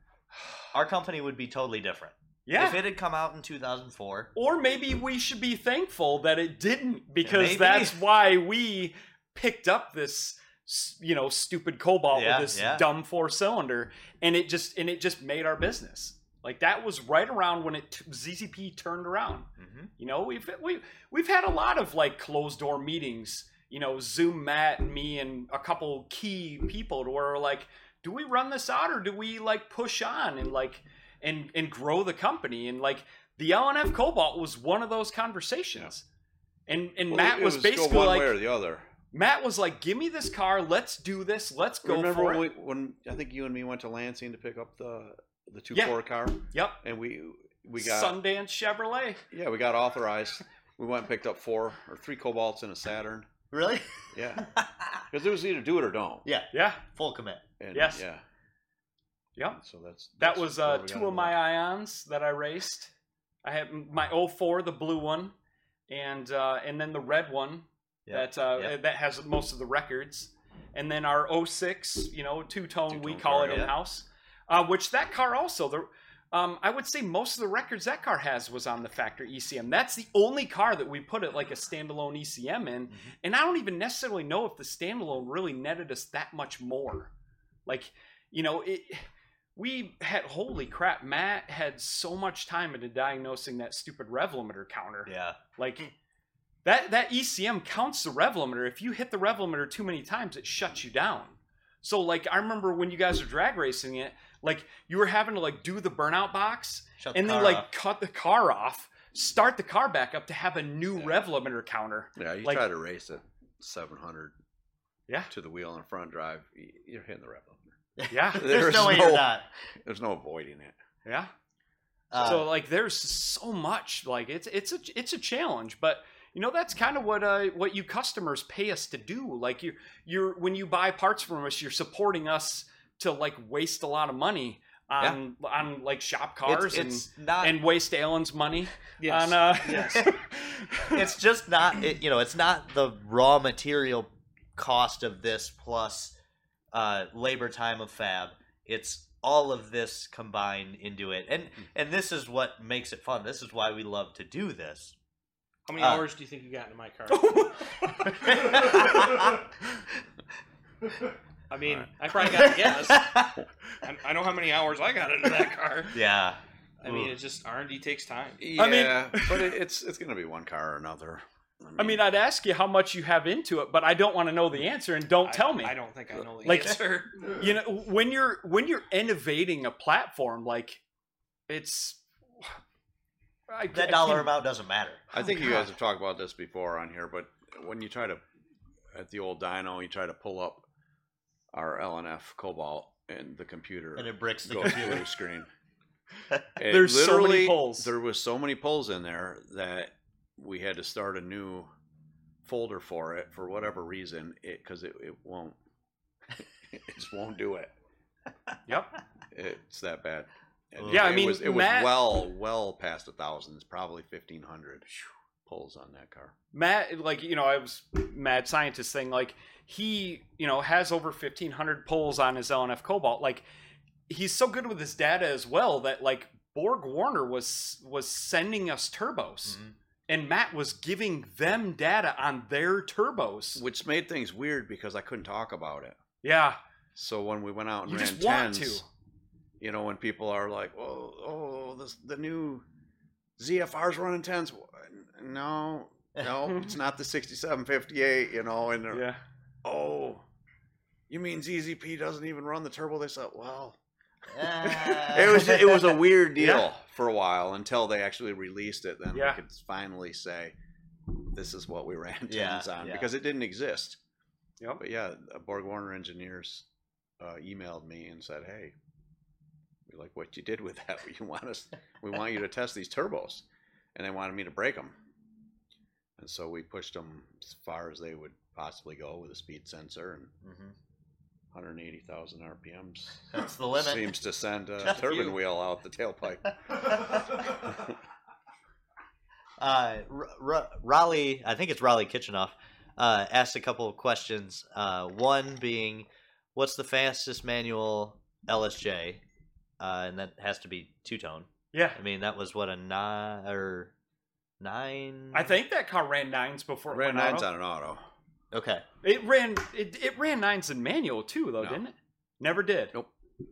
our company would be totally different. Yeah. If it had come out in two thousand four. Or maybe we should be thankful that it didn't, because Maybe. that's why we picked up this, s- you know, stupid Cobalt Yeah, with this yeah. dumb four cylinder, and it just and it just made our business. Like that was right around when it t- Z Z P turned around. Mm-hmm. You know, we've we we've had a lot of like closed door meetings. You know, Zoom, Matt, and me, and a couple key people, to where we're like, do we run this out or do we like push on and like and and grow the company? And like the L N F Cobalt was one of those conversations. And and Well, Matt it was, go basically one like, way or the other. Matt was like, give me this car, let's do this, let's go Remember for when, it. we, when I think you and me went to Lansing to pick up the the two Yeah. four car, Yep. and we we got Sundance Chevrolet. yeah we got authorized. We went and picked up four or three Cobalts and a Saturn. Really? Yeah, because it was either do it or don't. Yeah. Yeah. Full commit. And, Yes. Yeah. Yep. So that's, That that's was where uh, we got two of into my it. Ions that I raced. I had my oh four, the blue one, and uh, and then the red one Yep. that uh, Yep. that has most of the records, and then our oh six, you know, two tone, we Two-tone call car, it yeah. in house. Uh, which that car also the. Um, I would say most of the records that car has was on the factory E C M. That's the only car that we put it like a standalone E C M in, Mhm. and I don't even necessarily know if the standalone really netted us that much more. Like, you know, it. We had, holy crap, Matt had so much time into diagnosing that stupid rev limiter counter. Yeah. Like, that, that E C M counts the rev limiter. If you hit the rev limiter too many times, it shuts you down. So, like, I remember when you guys were drag racing it, like, you were having to, like, do the burnout box, Shut the and then, car like, off. cut the car off, start the car back up to have a new Yeah. rev limiter counter. Yeah, you like- try to race at seven hundred Yeah. to the wheel in front drive, y- you're hitting the rev limiter. Yeah. There's There's no way no- you're not. There's no avoiding it. Yeah. Uh, so like there's so much, like it's it's a it's a challenge, but you know that's kind of what uh what you customers pay us to do. Like you you're when you buy parts from us, you're supporting us to like waste a lot of money on on like shop cars it's, it's and not. and waste Alan's money Yes. on uh Yes. it's just not. It, you know, it's not the raw material cost of this plus uh, labor time of fab. It's all of this combined into it, and and this is what makes it fun. This is why we love to do this. How many Uh, hours do you think you got into my car? I mean, Alright. I probably got to guess. I, I know how many hours I got into that car. Yeah. I mean, it's just R and D takes time. Yeah, I mean- but it, it's it's gonna be one car or another. I mean, I'd ask you how much you have into it, but I don't want to know the answer, and don't I- tell me. I don't think I know the Like- answer. You know, when you're when you're innovating a platform, like it's I, That I dollar can't- amount doesn't matter. I think Oh, you God. guys have talked about this before on here, but when you try to at the old dyno, you try to pull up our L N F Cobalt and the computer And it bricks the goes computer. blue screen. It There's so many literally- pulls. There was so many pulls in there that we had to start a new folder for it for whatever reason. It because it, it won't. It just won't do it. Yep. It's that bad. And Yeah, I it mean, was, it Matt- was well, well past a thousand. It's probably fifteen hundred pulls on that car. Matt, like, you know, I was mad scientist thing. Like, he, you know, has over fifteen hundred pulls on his L N F Cobalt. Like, he's so good with his data as well that, like, Borg Warner was was sending us turbos. Mhm. And Matt was giving them data on their turbos. Which made things weird because I couldn't talk about it. Yeah. So when we went out and You ran just want tens, to. you know, when people are like, "Oh, oh, this, the new Z F R's running tens," no, no, it's not the sixty-seven fifty-eight, you know, and they're, Yeah. oh, you mean Z Z P doesn't even run the turbo? They said, well, Ah. it was it was a weird deal Yeah. for a while until they actually released it. Then Yeah. we could finally say, this is what we ran tens Yeah, on yeah. because it didn't exist. Yep. But yeah, uh, Borg Warner engineers uh, emailed me and said, "Hey, we like what you did with that. You want us? We want you to test these turbos," and they wanted me to break them. And so we pushed them as far as they would possibly go with a speed sensor, and Mhm. one hundred eighty thousand R P Ms. That's the limit. Seems to send a Just turbine you. wheel out the tailpipe. uh, R- R- Raleigh, I think it's Raleigh Kitchenoff, uh, asked a couple of questions. Uh, one being, what's the fastest manual L S J? Uh, and that has to be two-tone. Yeah. I mean, that was what, a nine or nine? I think that car ran nines before it Ran went nines auto. on an auto. Okay. It ran it, it ran nines in manual too though, No. didn't it? Never did. Nope.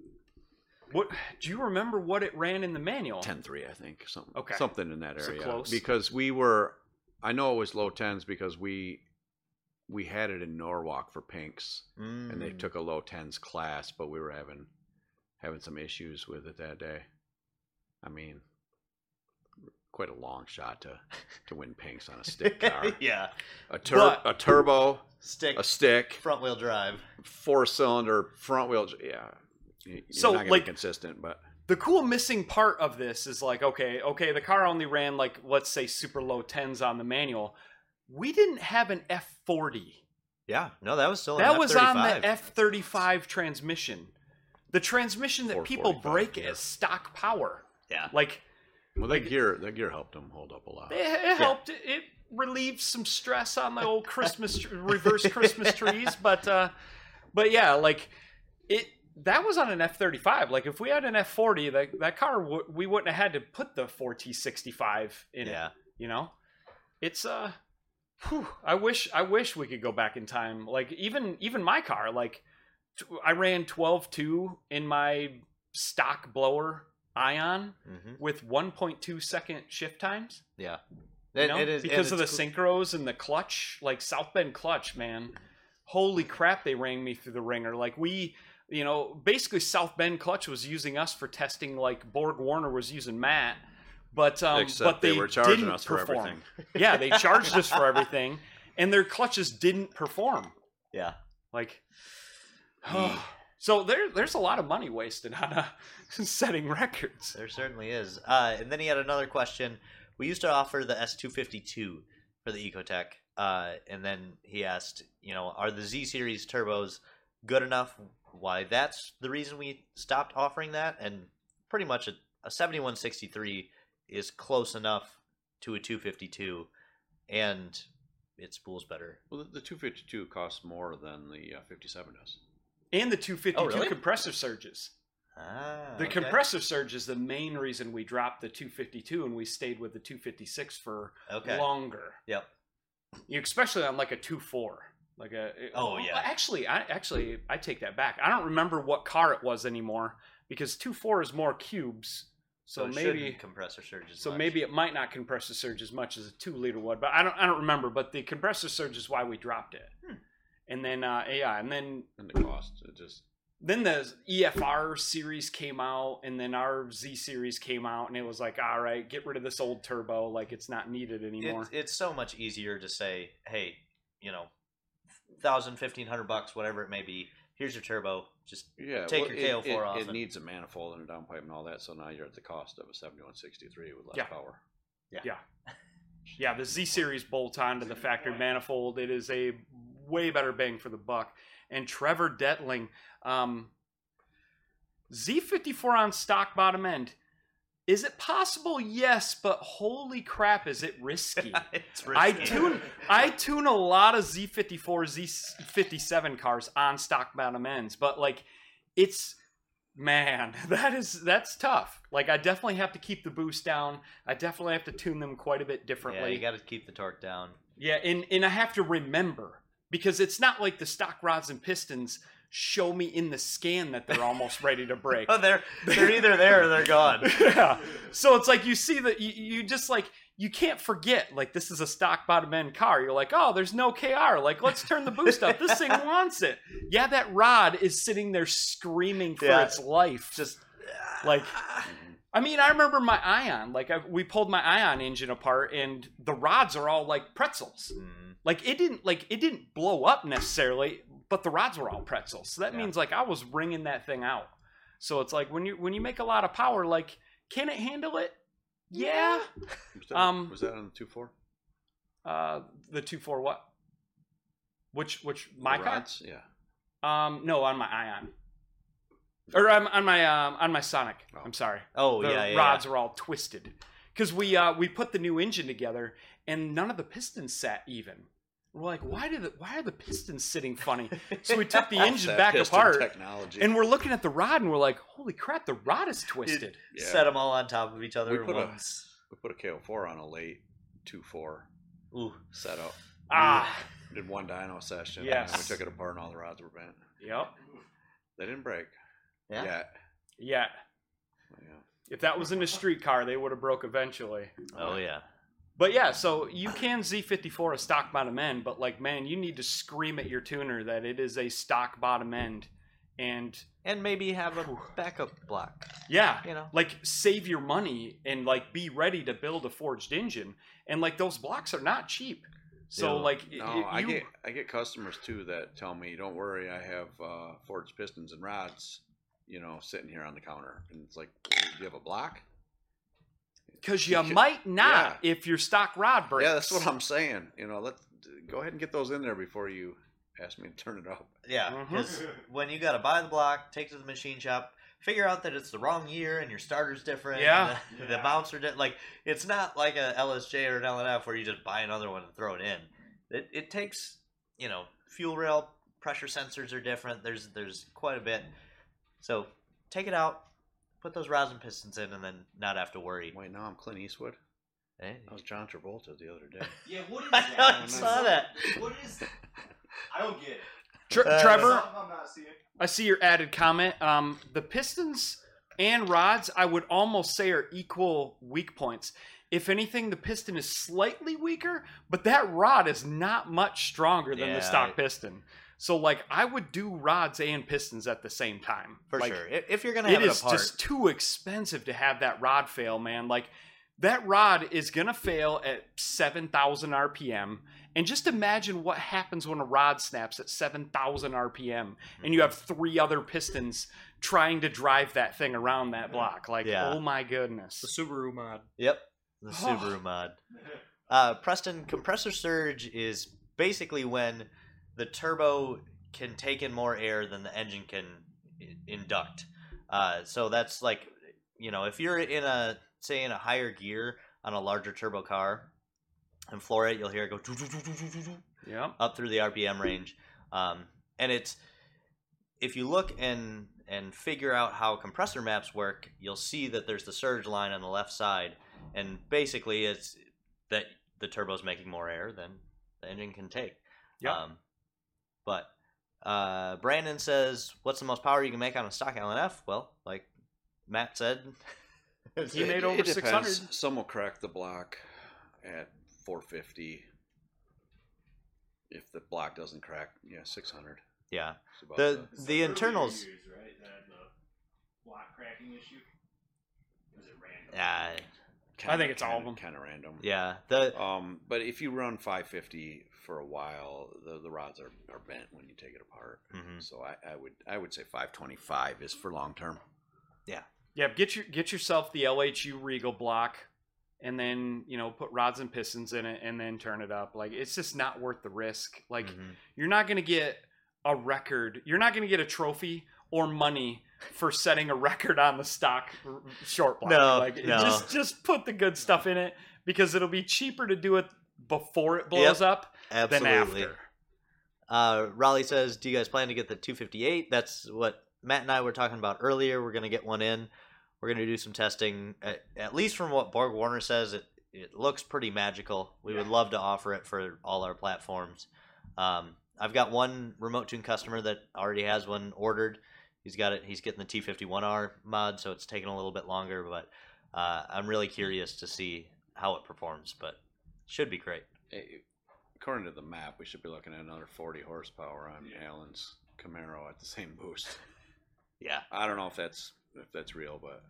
What do you remember what it ran in the manual? ten three, I think. Something, Okay. something in that So area. close. Because we were, I know it was low tens because we we had it in Norwalk for pinks, Mm. and they took a low tens class, but we were having having some issues with it that day. I mean, quite a long shot to to win pinks on a stick car. Yeah. A, tur- But- a turbo, Stick, a stick, front wheel drive. four cylinder front wheel. Yeah, you're So, not gonna like- be consistent, but The cool missing part of this is like, okay, okay, the car only ran like let's say super low tens on the manual. We didn't have an F forty. Yeah. No, that was still an That was on F thirty-five. the F thirty-five transmission. The transmission that people four forty-five break gear. as stock power. Yeah. Like well, that gear that gear helped them hold up a lot. it, it helped. It, it relieved some stress on the old Christmas tr- reverse Christmas trees, but uh, but yeah, like it. That was on an F thirty-five. Like if we had an F forty, that that car w- we wouldn't have had to put the four T sixty-five in Yeah. it. You know, it's uh, whew, I wish I wish we could go back in time. Like even even my car, like t- I ran twelve two in my stock blower Ion Mm-hmm. with one point two second shift times. Yeah. You It- know? it is and because of the it's cool- synchros and the clutch, like South Bend clutch, man. Holy crap, they rang me through the ringer. Like we, you know, basically South Bend clutch was using us for testing, like Borg Warner was using Matt, but um, Except but they, they were charging didn't us for perform. everything. Yeah, they charged us for everything, and their clutches didn't perform. Yeah. Like, so there, there's a lot of money wasted on uh, setting records. There certainly is. Uh, and then he had another question. We used to offer the S two fifty-two for the Ecotec. Uh, and then he asked, you know, are the Z Series turbos good enough? Why, that's the reason we stopped offering that. And pretty much a, a seventy-one sixty-three is close enough to a two fifty-two. And it spools better. Well, the, the two fifty-two costs more than the uh, fifty-seven does. And the two fifty-two Oh, really? compressor surges. Ah, The okay. compressor surge is the main reason we dropped the two fifty-two and we stayed with the two fifty-six for Okay. longer. Yep. You, especially on like a two four. Like a Oh, well, yeah. Actually, I actually I take that back. I don't remember what car it was anymore because two four is more cubes. So, So, it maybe shouldn't compressor surge as so much. maybe it might not compressor surge as much as a two liter would, but I don't I don't remember. But the compressor surge is why we dropped it. Hmm. And then uh, yeah, and then And the cost, it just then the E F R series came out, and then our Z series came out, and it was like, all right, get rid of this old turbo, like it's not needed anymore. It, it's so much easier to say, hey, you know, thousand, fifteen hundred bucks, whatever it may be. Here's your turbo. Just yeah. Take well, your K O it, four it, off It and- needs a manifold and a downpipe and all that, so now you're at the cost of a seventy-one sixty-three with less Yeah. power. Yeah, yeah. The Z series bolt on to the factory manifold. It is a way better bang for the buck. And Trevor Detling, um, Z fifty-four on stock bottom end. Is it possible? Yes, but holy crap, is it risky? it's I risky. tune I tune a lot of Z fifty-four, Z fifty-seven cars on stock bottom ends, but like it's man, that is that's tough. Like I definitely have to keep the boost down. I definitely have to tune them quite a bit Yeah, differently. you got to keep the torque down. Yeah, and and I have to remember because it's not like the stock rods and pistons show me in the scan that they're almost ready to break. Oh, they're they're either there or they're gone. Yeah. So it's like you see that you, you just like you can't forget like this is a stock bottom end car. You're like, oh, there's no K R. Like let's turn the boost up. This thing wants it. Yeah, that rod is sitting there screaming for Yeah. its life. Just Like, I mean, I remember my Ion. Like I, we pulled my Ion engine apart, and the rods are all like pretzels. mm, Like it didn't like it didn't blow up necessarily, but the rods were all pretzels. So that Yeah. means like I was wringing that thing out. So it's like when you when you make a lot of power, like can it handle it? Yeah. Was that, Um, was that on the two four? Uh, the two four what? Which which my the car? rods? Yeah. Um, no, on my Ion. Or on, on my um, on my Sonic. Oh. I'm sorry. Oh, the yeah, yeah. rods yeah. were all twisted because we uh, we put the new engine together and none of the pistons sat even. We're like, why did the, why are the pistons sitting funny? So we took the engine That back piston apart technology. and we're looking at the rod and we're like, holy crap, the rod is twisted. Yeah. Set them all on top of each other We put a- once. we put a K O four on a late two four Ooh. setup. Ah, Did one dyno session. Yes. And we took it apart and all the rods were bent. yep, They didn't break. Yeah. Yet. yeah. Yeah. If that was in a street car, they would have broke eventually. Oh, yeah. But yeah, so you can Z fifty-four a stock bottom end, but like, man, you need to scream at your tuner that it is a stock bottom end. And And maybe have a backup block. yeah, You know? like save your money and like be ready to build a forged engine. And like those blocks are not cheap. So Yeah. like, No, y- I you, get I get customers too that tell me, "Don't worry, I have uh, forged pistons and rods, you know, sitting here on the counter." And it's like, "Do you have a block?" because you you can- might not if your stock rod breaks. Yeah, that's what I'm saying. You know, let go ahead and get those in there before you ask me to turn it up. Yeah, Mhm. because when you got to buy the block, take it to the machine shop, figure out that it's the wrong year and your starter's different. Yeah. The, the Yeah. mounts are different. Like, it's not like a L S J or an L N F where you just buy another one and throw it in. It, it takes, you know, fuel rail, pressure sensors are different. There's there's quite a bit. So take it out, put those rods and pistons in, and then not have to worry. Wait, now I'm Clint Eastwood. Hey. I was John Travolta the other day. Yeah, what is I that? know, I nice. saw that. What is? I don't get it. Tre- Uh, Trevor, Something I'm not seeing. I see your added comment. Um, the pistons and rods, I would almost say, are equal weak points. If anything, the piston is slightly weaker, but that rod is not much stronger than Yeah, the stock I- piston. So, like, I would do rods and pistons at the same time. For Like, sure. If if you're going to It have it is apart. just too expensive to have that rod fail, man. Like, that rod is going to fail at seven thousand R P M. And just imagine what happens when a rod snaps at seven thousand R P M and you have three other pistons trying to drive that thing around that block. Like, Yeah. oh my goodness. The Subaru mod. Yep, the Subaru mod. Uh, Preston, compressor surge is basically when the turbo can take in more air than the engine can i- induct. Uh, so that's like, you know, if you're in a, say, in a higher gear on a larger turbo car and floor it, you'll hear it go doo, doo, doo, doo, doo, doo, doo, Yep. up through the R P M range. Um, and it's, if you look and and figure out how compressor maps work, you'll see that there's the surge line on the left side, and basically it's that the turbo's making more air than the engine can take. Yep. Um, but uh, Brandon says, "What's the most power you can make on a stock L N F?" Well, like Matt said, He made It- over it depends. six hundred. Some will crack the block at four fifty. If the block doesn't crack, yeah, six hundred. yeah, It's about the It's the earlier internals. years, right? That had the block cracking issue. Was it random? Yeah, I think it's all of them. Kind of random. yeah. The Um, but if you run five fifty for a while, the the rods are, are bent when you take it apart. Mhm. So I, I would I would say five twenty-five is for long term. Yeah, get your get yourself the L H U Regal block, and then you know put rods and pistons in it, and then turn it up. Like it's just not worth the risk. Like Mhm. you're not gonna get a record. You're not gonna get a trophy or money for setting a record on the stock r- short block. No, like no. just just put the good stuff in it because it'll be cheaper to do it before it blows up absolutely. than after. Uh, Raleigh says, "Do you guys plan to get the two fifty-eight?" That's what Matt and I were talking about earlier. We're gonna get one in. We're gonna do some testing. At, at least from what Borg Warner says, it it looks pretty magical. We would love to offer it for all our platforms. Um, I've got one remote tune customer that already has one ordered. He's got it. He's getting the T fifty-one R mod, so it's taking a little bit longer. But uh, I'm really curious to see how it performs. But should be great. Hey, according to the map, we should be looking at another forty horsepower on Allen's Camaro at the same boost. Yeah, I don't know if that's if that's real, but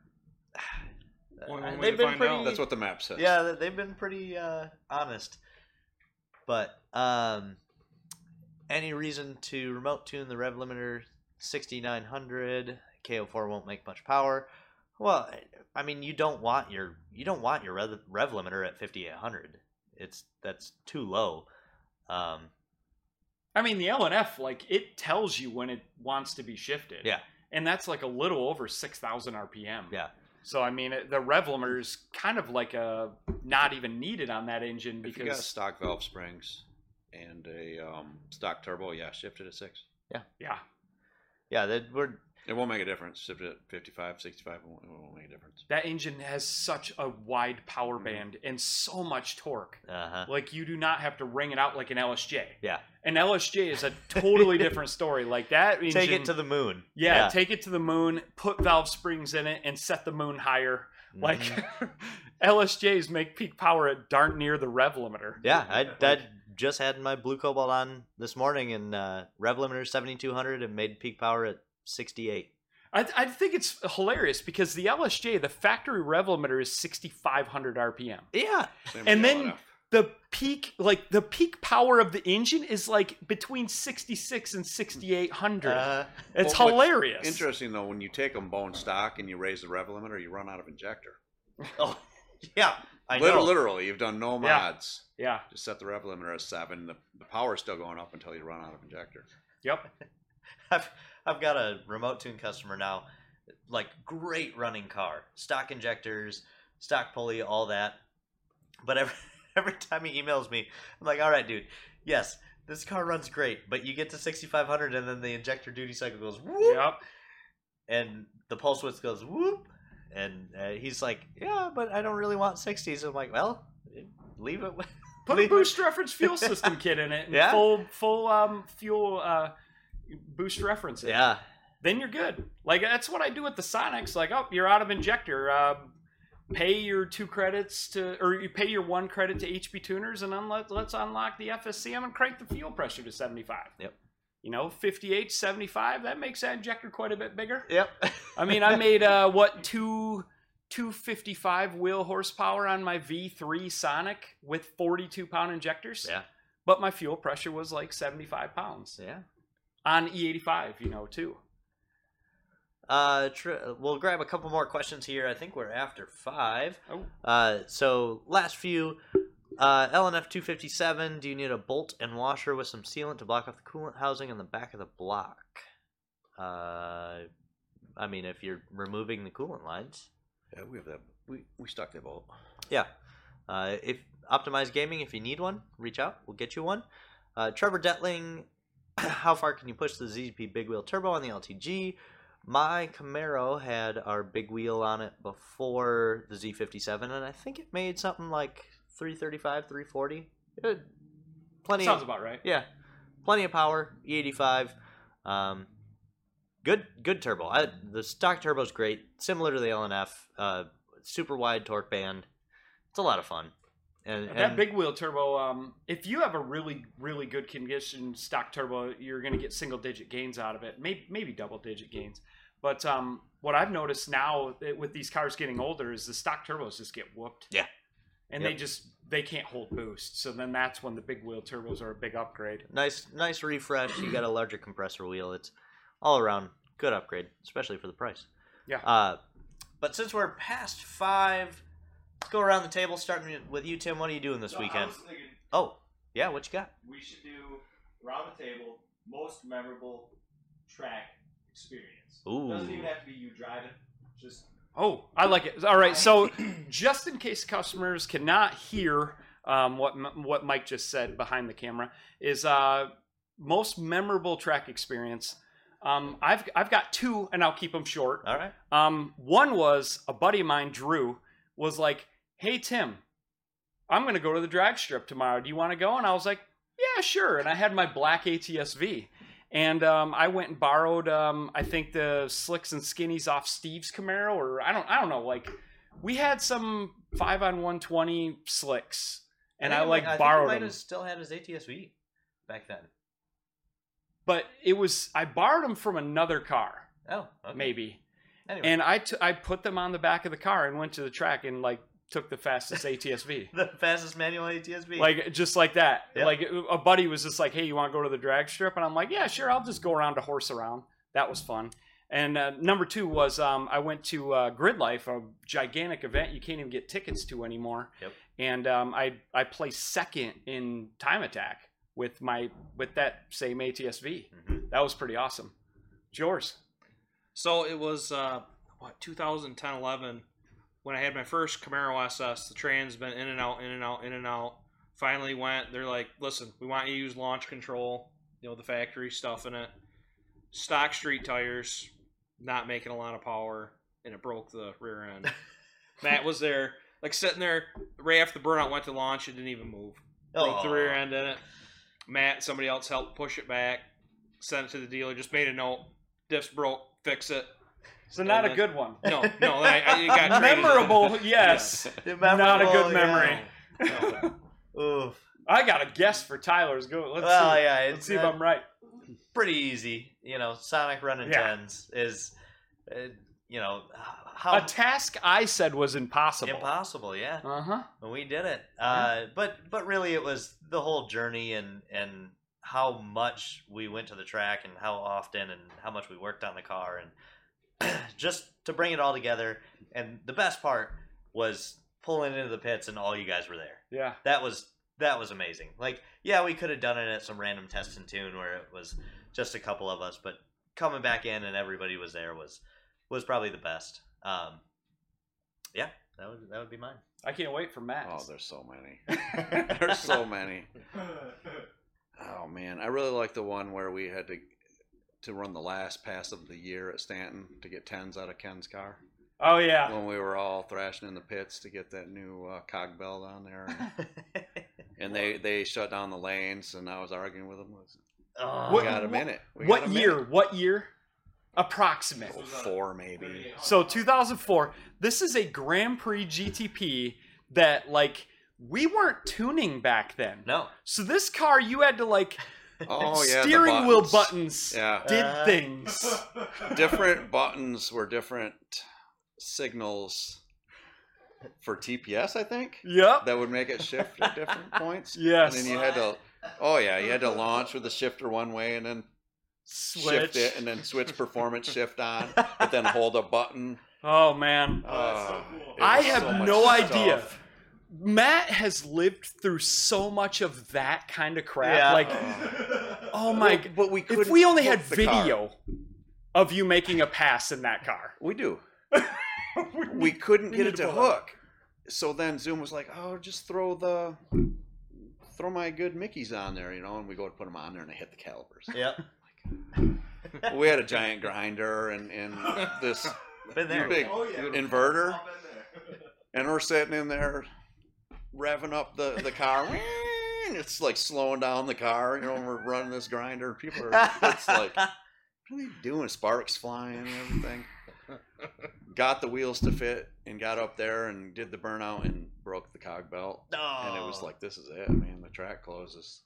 One Uh, way they've to been find pretty. out. that's what the map says. Yeah, they've been pretty uh, honest. But um, any reason to remote tune the rev limiter sixty-nine hundred? K O four won't make much power. Well, I mean, you don't want your you don't want your rev, rev limiter at fifty-eight hundred. It's that's too low. Um, I mean, the L N F, like, it tells you when it wants to be shifted. Yeah. And that's like a little over six thousand R P M. Yeah. So, I mean, it, the rev limiter's kind of like a not even needed on that engine If you got because, stock valve springs and a um, stock turbo, yeah, shift it at six. yeah. Yeah, that we're It won't make a difference. Shift it at fifty-five, sixty-five, it won't, it won't make a difference. That engine has such a wide power Mhm. band and so much torque. uh-huh. Like, you do not have to ring it out like an L S J. Yeah. An L S J is a totally different story. Like, that engine... Take it to the moon. Yeah, take it to the moon, put valve springs in it, and set the moon higher. Like, Mhm. L S Js make peak power at darn near the rev limiter. Yeah, I, I just had my Blue Cobalt on this morning, and uh, rev limiter seventy-two hundred and made peak power at sixty-eight. I, I think it's hilarious because the L S J, the factory rev limiter is sixty-five hundred R P M. Yeah. Same And with then L N F. the peak, like, the peak power of the engine is, like, between sixty-six and sixty-eight hundred. Uh, it's Well, what's hilarious. Interesting, though, when you take them bone stock and you raise the rev limiter, you run out of injector. oh, yeah, I Liter- know. Literally, you've done no Yeah. mods. Yeah. Just set the rev limiter at seven. The, the power's still going up until you run out of injector. Yep. I've I've got a remote tune customer now, like great running car, stock injectors, stock pulley, all that. But every every time he emails me, I'm like, all right, dude, yes, this car runs great, but you get to sixty-five hundred and then the injector duty cycle goes whoop, Yep. and the pulse width goes whoop, and uh, he's like, yeah, but I don't really want sixties. I'm like, well, leave it. with- Put a leave it- boost reference fuel system kit in it and Yeah. full full um fuel uh boost reference it. Yeah, Then you're good. Like, that's what I do with the Sonics. Like, oh, you're out of injector. Uh, pay your two credits to, or you pay your one credit to H P Tuners, and then let, let's unlock the F S C M and crank the fuel pressure to seventy-five. Yep. You know, fifty-eight, seventy-five, that makes that injector quite a bit bigger. yep. I mean, I made, uh, what, two... two fifty-five wheel horsepower on my V three Sonic with forty-two pound injectors. Yeah. But my fuel pressure was like seventy-five pounds Yeah. on E eighty-five, you know, too. Uh, tr- we'll grab a couple more questions here. I think we're after five. Oh. Uh, so last few. Uh, L N F two fifty-seven. Do you need a bolt and washer with some sealant to block off the coolant housing on the back of the block? Uh, I mean, if you're removing the coolant lines. Yeah, we have that. We, we stuck that bolt. Yeah. Uh, if Optimized Gaming, if you need one, reach out. We'll get you one. Uh, Trevor Detling, how far can you push the Z P big wheel turbo on the L T G? My Camaro had our big wheel on it before the Z fifty-seven, and I think it made something like three thirty-five, three forty. It, plenty. Sounds of, about right. yeah, plenty of power. E eighty-five. Um, good, good turbo. I, the stock turbo's great, similar to the L N F. Uh, super wide torque band. It's a lot of fun. And, That and big wheel turbo, um, if you have a really, really good condition stock turbo, you're going to get single digit gains out of it, maybe, maybe double digit gains. But um, what I've noticed now with these cars getting older is the stock turbos just get whooped. Yeah. And Yep. they just, they can't hold boost. So then that's when the big wheel turbos are a big upgrade. nice, nice refresh. You got a larger compressor wheel. It's all around good upgrade, especially for the price. Yeah. Uh, but since we're past five, let's go around the table. Starting with you, Tim. What are you doing this So I weekend? was thinking Oh, yeah. What you got? we should do around the table most memorable track experience. Ooh. Doesn't even have to be you driving. Just Oh, I like it. All right, so just in case customers cannot hear um, what M- what Mike just said behind the camera, is uh, most memorable track experience. Um, I've I've got two, and I'll keep them short. All right. Um, one was a buddy of mine, Drew, was like, "Hey Tim, I'm gonna go to the drag strip tomorrow. Do you want to go?" And I was like, "Yeah, sure." And I had my black A T S V. And um, I went and borrowed, um, I think the slicks and skinnies off Steve's Camaro, or I don't, I don't know. Like, we had some five on one twenty slicks, and I, think it like might- I think borrowed he might them. have still had his A T S V back then. But it was I borrowed them from another car, Oh, okay. maybe, Anyway, and I, t- I put them on the back of the car and went to the track and like took the fastest A T S V. the fastest manual A T S V. Like, just like that. Yep. Like, a buddy was just like, "Hey, you want to go to the drag strip?" And I'm like, "Yeah, sure. I'll just go around to horse around." That was fun. And uh, number two was um, I went to uh, Grid Life, a gigantic event you can't even get tickets to anymore. Yep. And um, I I placed second in time attack. with my with that same A T S V. Mhm. That was pretty awesome. It's yours. So it was uh, what two thousand ten, eleven when I had my first Camaro S S. The trans been in and out, in and out, in and out. Finally went. They're like, listen, we want you to use launch control. You know, the factory stuff in it. Stock street tires, not making a lot of power, and it broke the rear end. Matt was there, like sitting there right after the burnout went to launch. It didn't even move. Broke the Oh. rear end in it. Matt, somebody else helped push it back. Sent it to the dealer. Just made a note. Diffs broke. Fix it. So not And a then- good one. No, no, I, I, it got traded in. Memorable, yes. Not a good yeah. memory. No. Oof. I got a guess for Tyler's. Go. Let's Well, see. yeah, Let's it's see if uh, I'm right. pretty easy. You know, Sonic running Yeah. tens is, uh, you know, how A task I said was impossible. impossible. Yeah, Uh huh. and we did it. Uh, but but really, it was the whole journey and and how much we went to the track and how often and how much we worked on the car and just to bring it all together. And the best part was pulling into the pits and all you guys were there. Yeah. That was that was amazing. Like, yeah, we could have done it at some random test and tune where it was just a couple of us, but coming back in and everybody was there was was probably the best. Um, yeah, that would that would be mine. I can't wait for Matt. Oh, there's so many. There's so many. Oh man, I really like the one where we had to to run the last pass of the year at Stanton to get tens out of Ken's car. Oh yeah. When we were all thrashing in the pits to get that new uh, cog belt on there, and, and they they shut down the lanes, and I was arguing with them. Oh, We What- got a minute. We What got a year? minute. What year? Approximate. Oh, four maybe. So two thousand four. This is a Grand Prix G T P that like we weren't tuning back then. no. So this car you had to like Oh yeah, the steering wheel buttons. buttons Yeah, did Uh, things. different buttons were different signals for T P S, I think. Yep. That would make it shift at different points. Yes. And then you had to, oh yeah, you had to launch with the shifter one way and then Switch. shift it and then switch performance shift on, but then hold a button. Oh man. that's so Uh, cool. it I was have so much no idea. stuff. Matt has lived through so much of that kind of crap. Yeah. Like, oh my! Well, but we if couldn't we only had hook the car. video of you making a pass in that car, We do. We couldn't we get need it to to pull it. hook. So then Zoom was like, "Oh, just throw the throw my good Mickeys on there, you know." And we go to put them on there, and they hit the calipers. Yep. We had a giant grinder and and this Been there. big Oh, yeah. inverter, I've been there. and we're sitting in there revving up the the car. And it's like slowing down the car, you know. And we're running this grinder. People are it's like, what are they doing? Sparks flying and everything. Got the wheels to fit and got up there and did the burnout and broke the cog belt. Oh. And it was like, this is it, man. The track closes.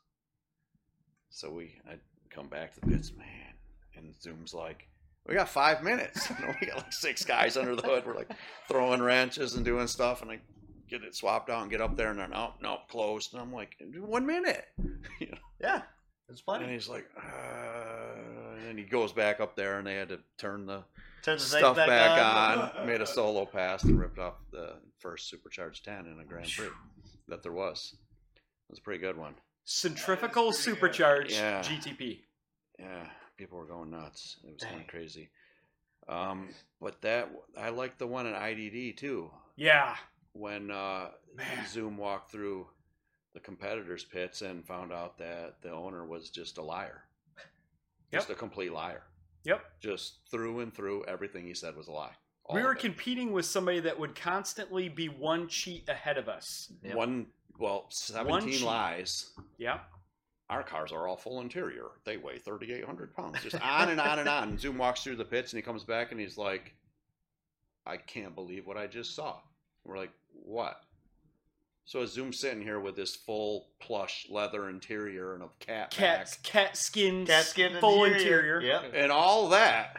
So we, I come back to the pits, man. And Zoom's like, we got five minutes. You know, we got like six guys under the hood. We're like throwing wrenches and doing stuff. And I get it swapped out and get up there and they're, no, no, closed. And I'm like, one minute. You know? yeah, it's And plenty. he's like, uh, and then he goes back up there and they had to turn the Turn the thing stuff back, back, on. on, made a solo pass and ripped off the first supercharged ten in a Grand Prix that there was. It was a pretty good one. centrifugal That is pretty good. supercharged Yeah. G T P. Yeah, people were going nuts. It was kind Dang. of crazy. Um, but that I liked the one at I D D too. Yeah. When uh, Man. Zoom walked through the competitors' pits and found out that the owner was just a liar, just a complete liar. Yep. Just through and through, everything he said was a lie. All We were of it. competing with somebody that would constantly be one cheat ahead of us. Yep. One, well, seventeen cheat. lies. Yeah. Our cars are all full interior. They weigh thirty-eight hundred pounds. Just on and on and on. And Zoom walks through the pits and he comes back and he's like, I can't believe what I just saw. We're like, what? So as Zoom's sitting here with this full plush leather interior and a cat Cat back cat skin, Cat skin full interior. interior. Yep. and all that,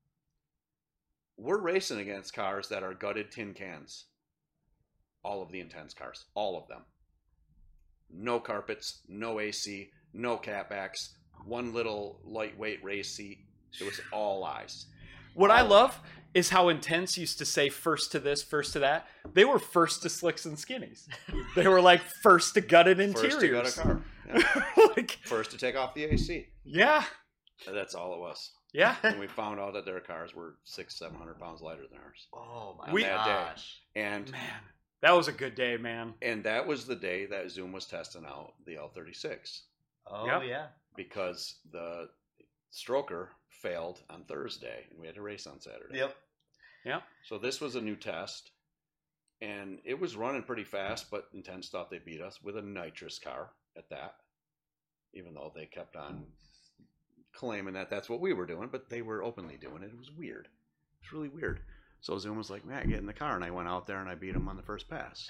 we're racing against cars that are gutted tin cans. All of the intense cars. All of them. No carpets, no A C, no catbacks, one little lightweight race seat. It was all eyes. What I love is how Intense used to say first to this, first to that. They were first to slicks and skinnies. They were like first to gutted First to gut interiors. a car. like, First to take off the A C. yeah, That's all it was. yeah. And we found out that their cars were six, seven hundred pounds lighter than ours. Oh my We- gosh. And Man, that was a good day, man. and that was the day that Zoom was testing out the L thirty-six Oh Yep. yeah. because the stroker failed on Thursday and we had to race on Saturday. Yep. So this was a new test, and it was running pretty fast, but Intense thought they beat us with a nitrous car at that, even though they kept on claiming that that's what we were doing, but they were openly doing it. It was weird. It was really weird. So Zoom was like, Matt, get in the car, and I went out there and I beat them on the first pass.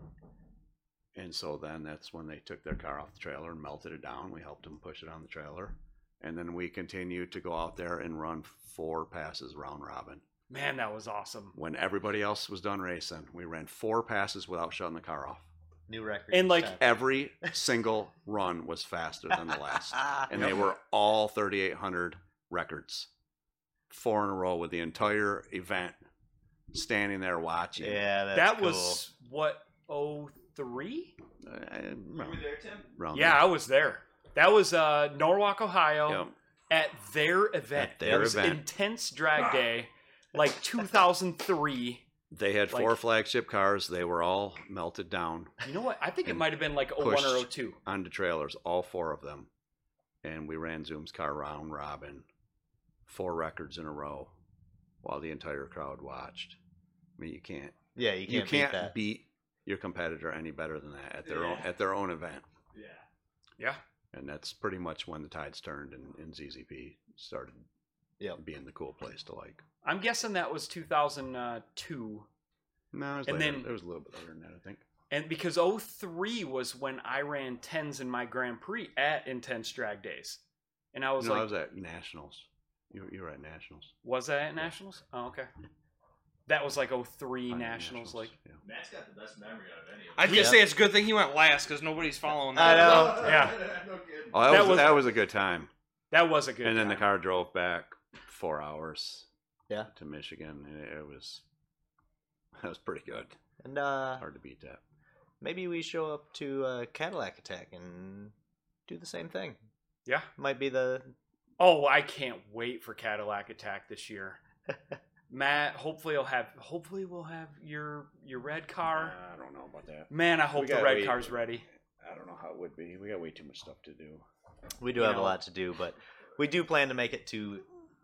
And so then that's when they took their car off the trailer and melted it down. We helped them push it on the trailer. And then we continued to go out there and run four passes round robin. Man, that was awesome. When everybody else was done racing, we ran four passes without shutting the car off. New record. And, like, set. Every single run was faster than the last. And they were all thirty-eight hundred records. Four in a row with the entire event standing there watching. yeah, that's that cool. was what, oh three? Uh, You were there, Tim? around Yeah, I was there. That was uh, Norwalk, Ohio, there. Yep. at their event. At their that was event. Intense Drag Day, like two thousand three. They had four Like- flagship cars. They were all melted down You know what? I think it And might have been like oh one or pushed. oh two. onto trailers, all four of them. And we ran Zoom's car round robin, four records in a row, while the entire crowd watched. I mean, you can't Yeah, you can't, you can't beat that. beat your competitor any better than that at their own Yeah. at their own event. Yeah. Yeah. And that's pretty much when the tides turned and, and Z Z P started Yep. being the cool place to like. I'm guessing that was two thousand two. No, it was, And later. then- it was a little bit later than that, I think. And because oh three was when I ran tens in my Grand Prix at Intense Drag Days. And I was no, like, I was at Nationals. You, you were at Nationals. was that at Nationals? Oh, okay. That was like oh three I was at Nationals. Like, yeah. Matt's got the best memory out of any of I was us. gonna Yeah. say it's a good thing he went last because nobody's following I that. know. Yeah. No kidding. Oh, that, That was, was- that was a good time. that was a good and then the time. car drove back four hours. Yeah. To Michigan, and it, it was that was pretty good. And uh, Hard to beat that. maybe we show up to uh, Cadillac Attack and do the same thing. Yeah. Might be the Oh, I can't wait for Cadillac Attack this year. Matt, hopefully you'll have hopefully we'll have your your red car. I don't know about that. Man, I hope We the gotta red wait. car's ready. I don't know how it would be. We got way too much stuff to do. we do You have know. a lot to do, but we do plan to make it to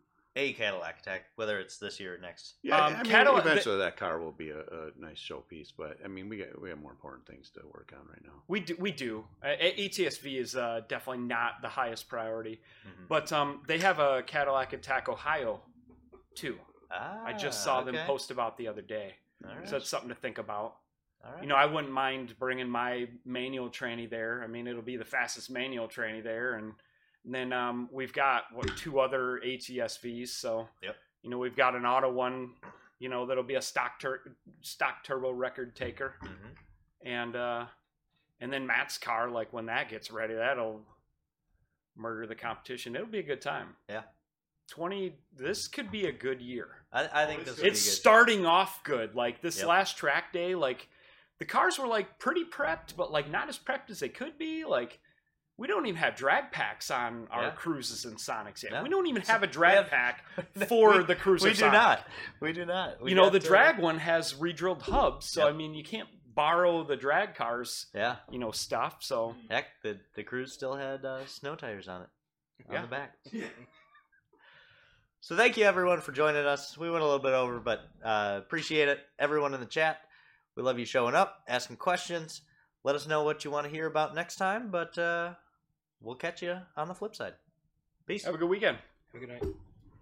a Cadillac Attack, whether it's this year or next. Yeah, Um, I mean, Cadillac- eventually that car will be a, a nice showpiece. But I mean, we got we have more important things to work on right now. We do. We do. Uh, A T S V is uh, definitely not the highest priority, Mhm. but um, they have a Cadillac Attack Ohio, too. Ah, I just saw them okay. post about the other day, All right. so it's something to think about. All right. You know, I wouldn't mind bringing my manual tranny there. I mean, it'll be the fastest manual tranny there, and, and then um, we've got what two other A T S Vs. So, Yep. you know, we've got an auto one. You know, that'll be a stock tur- stock turbo record taker, Mhm. and uh, and then Matt's car. Like when that gets ready, that'll murder the competition. It'll be a good time. Yeah. Twenty. This could be a good year. I, I think this will It's be good. starting off good. Like this Yep. last track day, like the cars were like pretty prepped, but like not as prepped as they could be. Like we don't even have drag packs on our Yeah. cruises and Sonics yet. No. We don't even have a drag have- pack for We- the cruiser. We do Sonic. not. We do not. We you know, got the to- drag one has re-drilled hubs, so Yep. I mean, you can't borrow the drag cars, Yeah. you know, stuff. So Heck, the the cruise still had uh, snow tires on it on Yeah. the back. So thank you everyone for joining us. We went a little bit over, but uh, appreciate it. Everyone in the chat, we love you showing up, asking questions. Let us know what you want to hear about next time. But uh, we'll catch you on the flip side. Peace. have a good weekend. Have a good night.